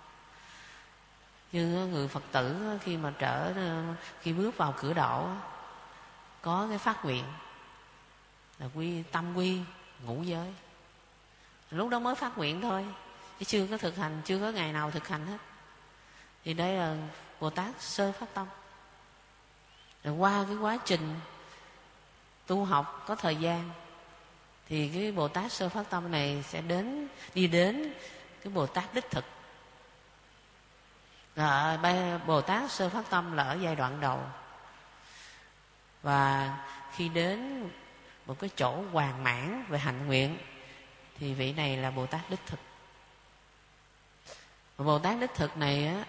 Như người Phật tử khi bước vào cửa độ có cái phát nguyện là tâm quy ngũ giới, lúc đó mới phát nguyện thôi, chứ chưa có thực hành, chưa có ngày nào thực hành hết. Thì đây là Bồ Tát sơ phát tâm. Rồi qua cái quá trình tu học có thời gian thì cái Bồ Tát sơ phát tâm này sẽ đi đến cái Bồ Tát đích thực. Bồ Tát sơ phát tâm là ở giai đoạn đầu, và khi đến một cái chỗ hoàn mãn về hạnh nguyện thì vị này là Bồ Tát đích thực. Và Bồ Tát đích thực này á,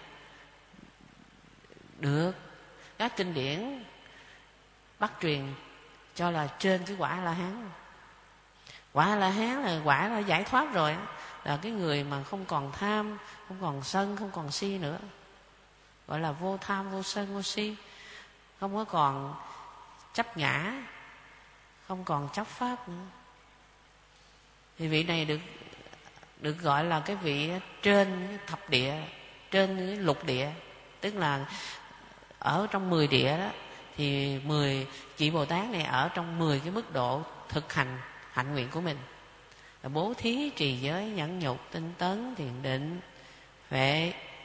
được các kinh điển bắt truyền cho là trên cái quả A-la-hán. Quả A-la-hán là quả đã giải thoát rồi, là cái người mà không còn tham, không còn sân, không còn si nữa, gọi là vô tham, vô sân, vô si, không có còn chấp ngã, không còn chấp pháp nữa. Thì vị này được gọi là cái vị trên thập địa, trên cái lục địa, tức là ở trong 10 địa đó, thì 10 vị Bồ Tát này ở trong 10 cái mức độ thực hành hạnh nguyện của mình, là bố thí, trì giới, nhẫn nhục, tinh tấn, thiền định, huệ,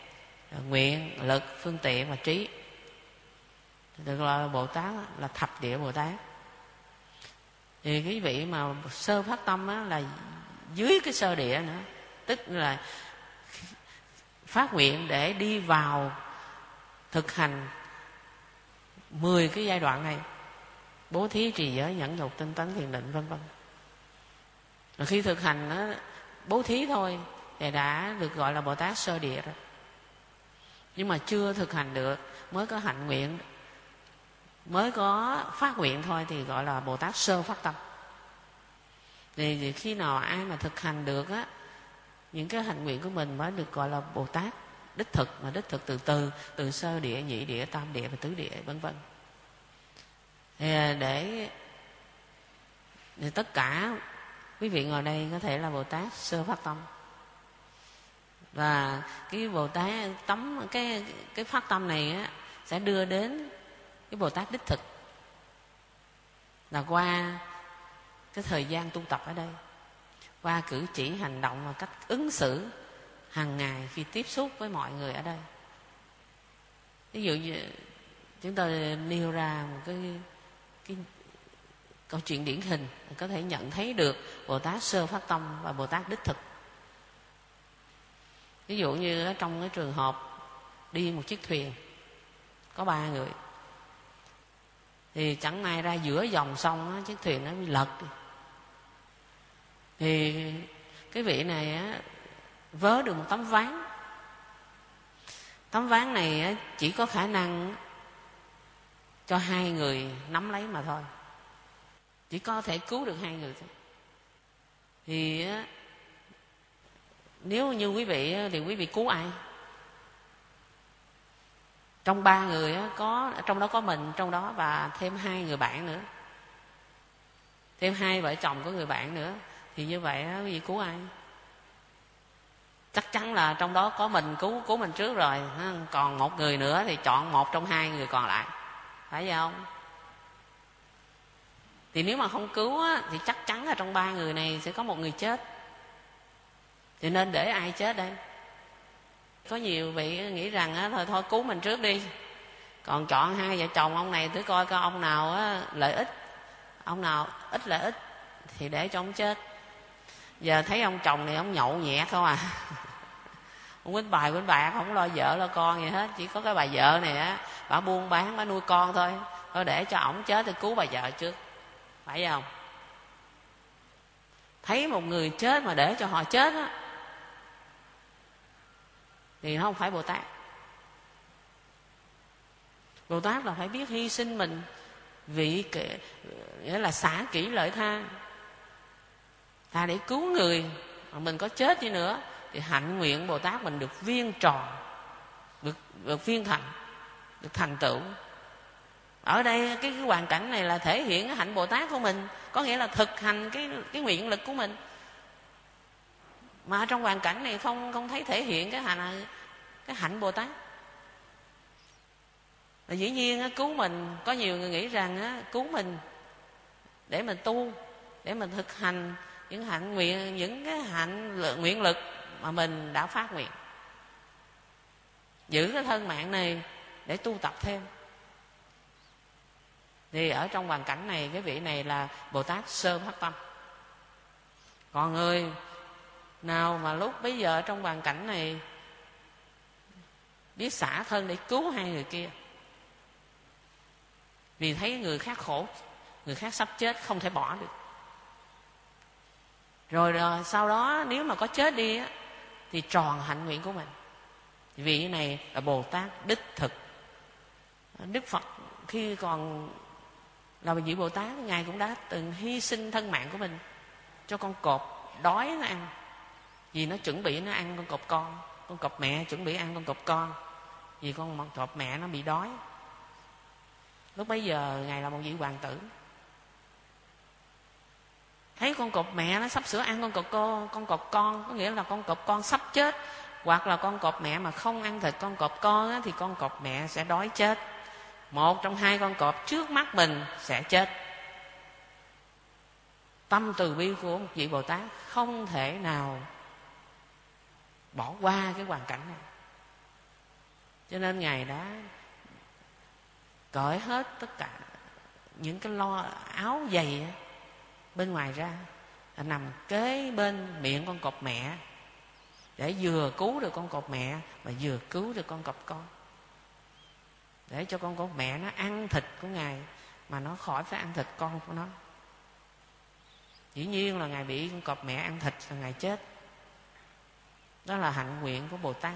nguyện, lực, phương tiện và trí, được gọi là Bồ Tát là thập địa Bồ Tát. Thì cái vị mà sơ phát tâm á, là dưới cái sơ địa nữa, tức là phát nguyện để đi vào thực hành 10 cái giai đoạn này: bố thí, trì giới, nhẫn nhục, tinh tấn, thiền định, vân vân. Rồi khi thực hành đó, bố thí thôi thì đã được gọi là Bồ Tát sơ địa rồi. Nhưng mà chưa thực hành được, mới có hạnh nguyện, mới có phát nguyện thôi thì gọi là Bồ Tát sơ phát tâm. Thì khi nào ai mà thực hành được á, những cái hạnh nguyện của mình mới được gọi là Bồ Tát đích thực, mà đích thực từ sơ địa, nhị địa, tam địa và tứ địa, vân vân. Để tất cả quý vị ngồi đây có thể là Bồ Tát sơ phát tâm. Và cái Bồ Tát cái phát tâm này á, sẽ đưa đến cái Bồ Tát đích thực là qua cái thời gian tu tập ở đây, qua cử chỉ hành động và cách ứng xử hàng ngày khi tiếp xúc với mọi người ở đây. Ví dụ như chúng tôi nêu ra một cái câu chuyện điển hình có thể nhận thấy được Bồ Tát sơ phát tâm và Bồ Tát đích thực. Ví dụ như trong cái trường hợp đi một chiếc thuyền có 3 người, thì chẳng may ra giữa dòng sông á, chiếc thuyền nó bị lật. Thì cái vị này á, vớ được một tấm ván. Tấm ván này á, chỉ có khả năng cho 2 người nắm lấy mà thôi, chỉ có thể cứu được 2 người thôi. Thì á, nếu như quý vị á, thì quý vị cứu ai? Trong 3 người á, trong đó có mình trong đó và thêm 2 người bạn nữa, thêm 2 vợ chồng của người bạn nữa, thì như vậy á, quý vị cứu ai? Chắc chắn là trong đó có mình cứu mình trước rồi, còn một người nữa thì chọn một trong 2 người còn lại, phải vậy không? Thì nếu mà không cứu á, thì chắc chắn là trong 3 người này sẽ có một người chết. Thì nên để ai chết đây? Có nhiều vị nghĩ rằng á, thôi cứu mình trước đi, còn chọn 2 vợ chồng ông này thử coi ông nào á, lợi ích, ông nào ít lợi ích thì để cho ông chết. Giờ thấy ông chồng này ông nhậu nhẹt không à ông quýnh bài quýnh bạc, không lo vợ lo con gì hết, chỉ có cái bà vợ này á, bà buôn bán bà nuôi con thôi để cho ổng chết thì cứu bà vợ trước, phải không? Thấy một người chết mà để cho họ chết á, thì nó không phải Bồ Tát. Bồ Tát là phải biết hy sinh mình, nghĩa là xả kỹ lợi tha, thà để cứu người mà mình có chết đi nữa thì hạnh nguyện Bồ Tát mình được viên tròn, được viên thành, được thành tựu. Ở đây cái hoàn cảnh này là thể hiện cái hạnh Bồ Tát của mình, có nghĩa là thực hành cái nguyện lực của mình. Mà trong hoàn cảnh này không thấy thể hiện cái hạnh Bồ Tát. Và dĩ nhiên cứu mình, có nhiều người nghĩ rằng cứu mình để mình tu, để mình thực hành những hạnh nguyện, những cái hạnh nguyện lực mà mình đã phát nguyện, giữ cái thân mạng này để tu tập thêm. Thì ở trong hoàn cảnh này, cái vị này là Bồ Tát sơ phát tâm. Còn người nào mà lúc bấy giờ trong hoàn cảnh này biết xả thân để cứu 2 người kia, vì thấy người khác khổ, người khác sắp chết không thể bỏ được, rồi sau đó nếu mà có chết đi á, thì tròn hạnh nguyện của mình. Vị này là Bồ Tát đích thực. Đức Phật khi còn là vị Bồ Tát, Ngài cũng đã từng hy sinh thân mạng của mình cho con cọp đói nó ăn, vì nó chuẩn bị nó ăn con cọp mẹ chuẩn bị ăn con cọp con, vì con cọp mẹ nó bị đói. Lúc bấy giờ Ngài là một vị hoàng tử, thấy con cọp mẹ nó sắp sửa ăn con cọp con, có nghĩa là con cọp con sắp chết, hoặc là con cọp mẹ mà không ăn thịt con cọp con á, thì con cọp mẹ sẽ đói chết. Một trong 2 con cọp trước mắt mình sẽ chết. Tâm từ bi của một vị Bồ Tát không thể nào bỏ qua cái hoàn cảnh này. Cho nên Ngài đã cởi hết tất cả những cái lo áo giày bên ngoài ra, nằm kế bên miệng con cọp mẹ, để vừa cứu được con cọp mẹ mà vừa cứu được con cọp con, để cho con cọp mẹ nó ăn thịt của Ngài mà nó khỏi phải ăn thịt con của nó. Dĩ nhiên là Ngài bị con cọp mẹ ăn thịt là Ngài chết. Đó là hạnh nguyện của Bồ Tát.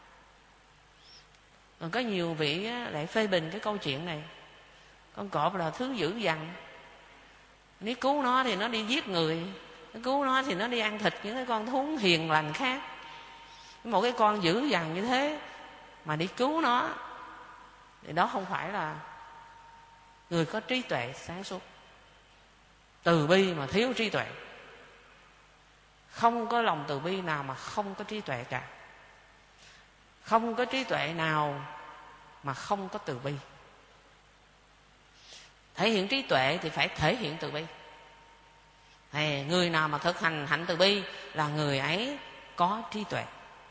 Còn có nhiều vị lại phê bình cái câu chuyện này. Con cọp là thứ dữ dằn, nếu cứu nó thì nó đi giết người, nếu cứu nó thì nó đi ăn thịt những cái con thú hiền lành khác. Một cái con dữ dằn như thế mà đi cứu nó thì đó không phải là người có trí tuệ sáng suốt. Từ bi mà thiếu trí tuệ, không có lòng từ bi nào mà không có trí tuệ cả. Không có trí tuệ nào mà không có từ bi. Thể hiện trí tuệ thì phải thể hiện từ bi. Thì người nào mà thực hành hạnh từ bi là người ấy có trí tuệ.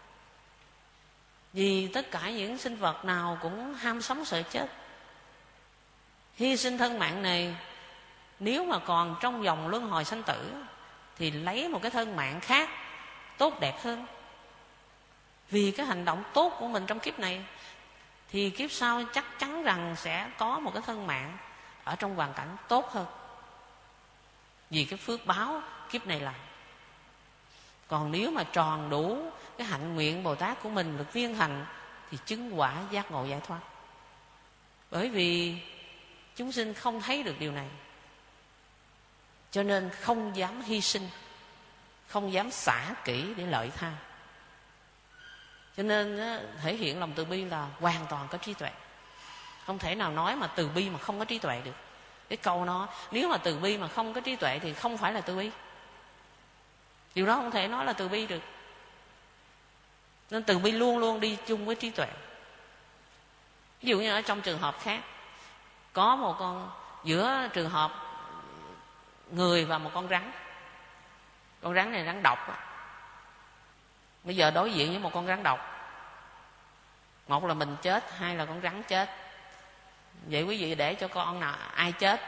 Vì tất cả những sinh vật nào cũng ham sống sợ chết, hy sinh thân mạng này, nếu mà còn trong vòng luân hồi sanh tử thì lấy một cái thân mạng khác tốt đẹp hơn. Vì cái hành động tốt của mình trong kiếp này thì kiếp sau chắc chắn rằng sẽ có một cái thân mạng ở trong hoàn cảnh tốt hơn, vì cái phước báo kiếp này làm. Còn nếu mà tròn đủ cái hạnh nguyện Bồ Tát của mình được viên thành thì chứng quả giác ngộ giải thoát. Bởi vì chúng sinh không thấy được điều này, cho nên không dám hy sinh, không dám xả kỹ để lợi tha. Cho nên thể hiện lòng từ bi là hoàn toàn có trí tuệ. Không thể nào nói mà từ bi mà không có trí tuệ được. Cái câu nó, nếu mà từ bi mà không có trí tuệ thì không phải là từ bi. Điều đó không thể nói là từ bi được. Nên từ bi luôn luôn đi chung với trí tuệ. Ví dụ như ở trong trường hợp khác, có một con, giữa trường hợp người và một con rắn. Con rắn này rắn độc. Bây giờ đối diện với một con rắn độc, một là mình chết, hai là con rắn chết. Vậy quý vị để cho con nào ai chết?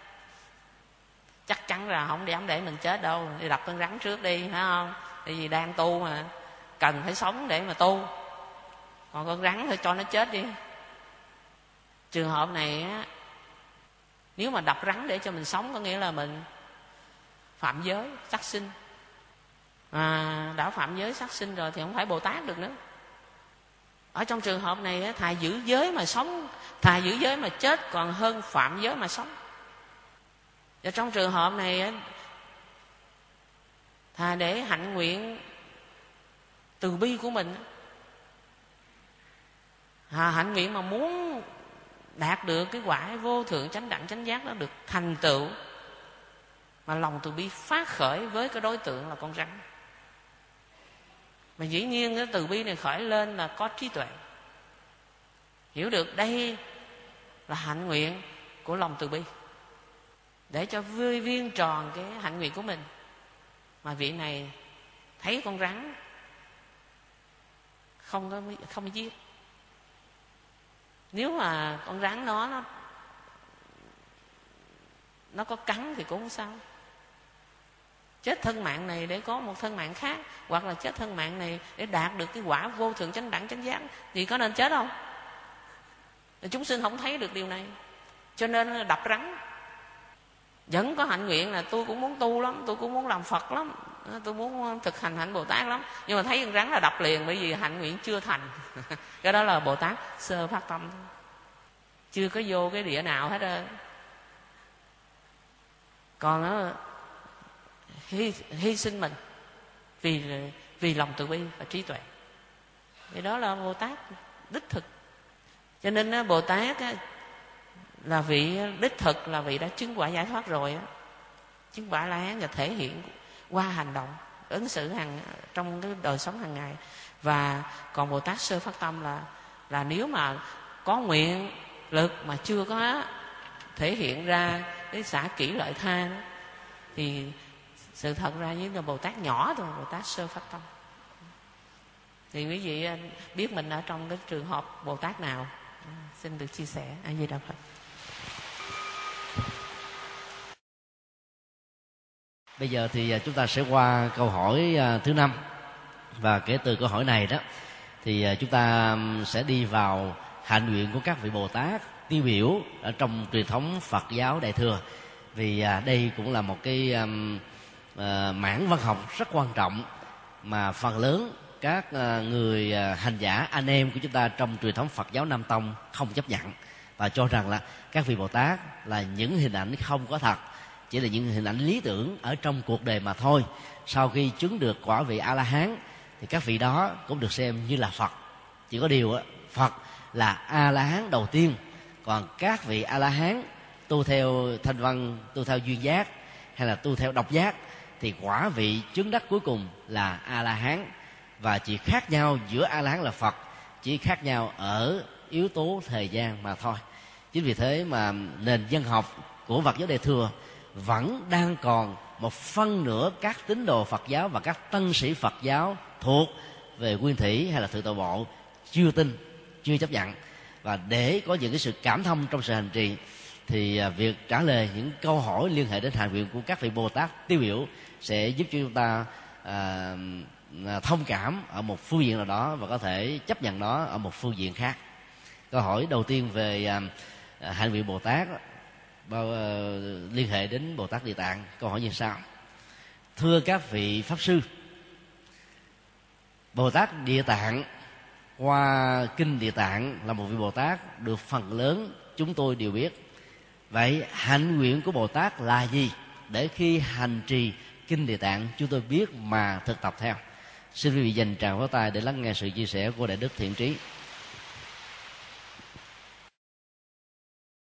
Chắc chắn là không dám để mình chết đâu. Đi đập con rắn trước đi, phải không? Tại vì đang tu mà, cần phải sống để mà tu. Còn con rắn thì cho nó chết đi. Trường hợp này á, nếu mà đập rắn để cho mình sống có nghĩa là mình phạm giới sát sinh. Đã phạm giới sát sinh rồi thì không phải Bồ Tát được nữa. Ở trong trường hợp này thà giữ giới mà sống, thà giữ giới mà chết còn hơn phạm giới mà sống. Và trong trường hợp này thà để hạnh nguyện từ bi của mình, hạnh nguyện mà muốn đạt được cái quả vô thượng chánh đẳng chánh giác đó được thành tựu, mà lòng từ bi phát khởi với cái đối tượng là con rắn. Mà dĩ nhiên cái từ bi này khởi lên là có trí tuệ, hiểu được đây là hạnh nguyện của lòng từ bi, để cho viên tròn cái hạnh nguyện của mình. Mà vị này thấy con rắn không giết. Nếu mà con rắn nó có cắn thì cũng không sao. Chết thân mạng này để có một thân mạng khác, hoặc là chết thân mạng này để đạt được cái quả vô thượng chánh đẳng chánh giác, thì có nên chết không? Chúng sinh không thấy được điều này, cho nên đập rắn. Vẫn có hạnh nguyện là tôi cũng muốn tu lắm, tôi cũng muốn làm Phật lắm, tôi muốn thực hành hạnh Bồ Tát lắm, nhưng mà thấy con rắn là đập liền, bởi vì hạnh nguyện chưa thành. Cái đó là Bồ Tát sơ phát tâm, chưa có vô cái địa nào hết á. Còn nó hy sinh mình vì lòng từ bi và trí tuệ, thì đó là Bồ Tát đích thực. Cho nên Bồ Tát là vị đích thực, là vị đã chứng quả giải thoát rồi á. Chứng quả La Hán là thể hiện qua hành động ứng xử trong cái đời sống hàng ngày. Và còn Bồ Tát sơ phát tâm là nếu mà có nguyện lực mà chưa có thể hiện ra cái xả kỹ lợi tha đó, thì sự thật ra như là Bồ Tát nhỏ thôi, Bồ Tát sơ phát tâm. Thì quý vị biết mình ở trong cái trường hợp Bồ Tát nào? Xin được chia sẻ. A Di Đà Phật. Bây giờ thì chúng ta sẽ qua câu hỏi thứ 5. Và kể từ câu hỏi này đó thì chúng ta sẽ đi vào hạnh nguyện của các vị Bồ Tát tiêu biểu ở trong truyền thống Phật giáo Đại Thừa. Vì đây cũng là một cái mảng văn học rất quan trọng mà phần lớn các người hành giả anh em của chúng ta trong truyền thống Phật giáo Nam Tông không chấp nhận, và cho rằng là các vị Bồ Tát là những hình ảnh không có thật, chỉ là những hình ảnh lý tưởng ở trong cuộc đời mà thôi. Sau khi chứng được quả vị A-la-hán thì các vị đó cũng được xem như là Phật. Chỉ có điều Phật là A-la-hán đầu tiên, còn các vị A-la-hán tu theo thanh văn, tu theo duyên giác hay là tu theo độc giác thì quả vị chứng đắc cuối cùng là A-la-hán. Và chỉ khác nhau giữa A-la-hán là Phật chỉ khác nhau ở yếu tố thời gian mà thôi. Chính vì thế mà nền văn học của Phật giáo Đại Thừa vẫn đang còn một phân nửa các tín đồ Phật giáo và các tăng sĩ Phật giáo thuộc về nguyên thủy hay là thượng tọa bộ chưa tin, chưa chấp nhận. Và để có những cái sự cảm thông trong sự hành trì thì việc trả lời những câu hỏi liên hệ đến hạnh nguyện của các vị Bồ Tát tiêu biểu sẽ giúp cho chúng ta thông cảm ở một phương diện nào đó và có thể chấp nhận nó ở một phương diện khác. Câu hỏi đầu tiên về hạnh nguyện Bồ Tát liên hệ đến Bồ Tát Địa Tạng. Câu hỏi như sau: thưa các vị pháp sư, Bồ Tát Địa Tạng qua kinh Địa Tạng là một vị Bồ Tát được phần lớn chúng tôi đều biết. Vậy hạnh nguyện của Bồ Tát là gì để khi hành trì kinh Địa Tạng chúng tôi biết mà thực tập theo? Xin quý vị dành tràng pháo tay để lắng nghe sự chia sẻ của Đại Đức Thiện Trí.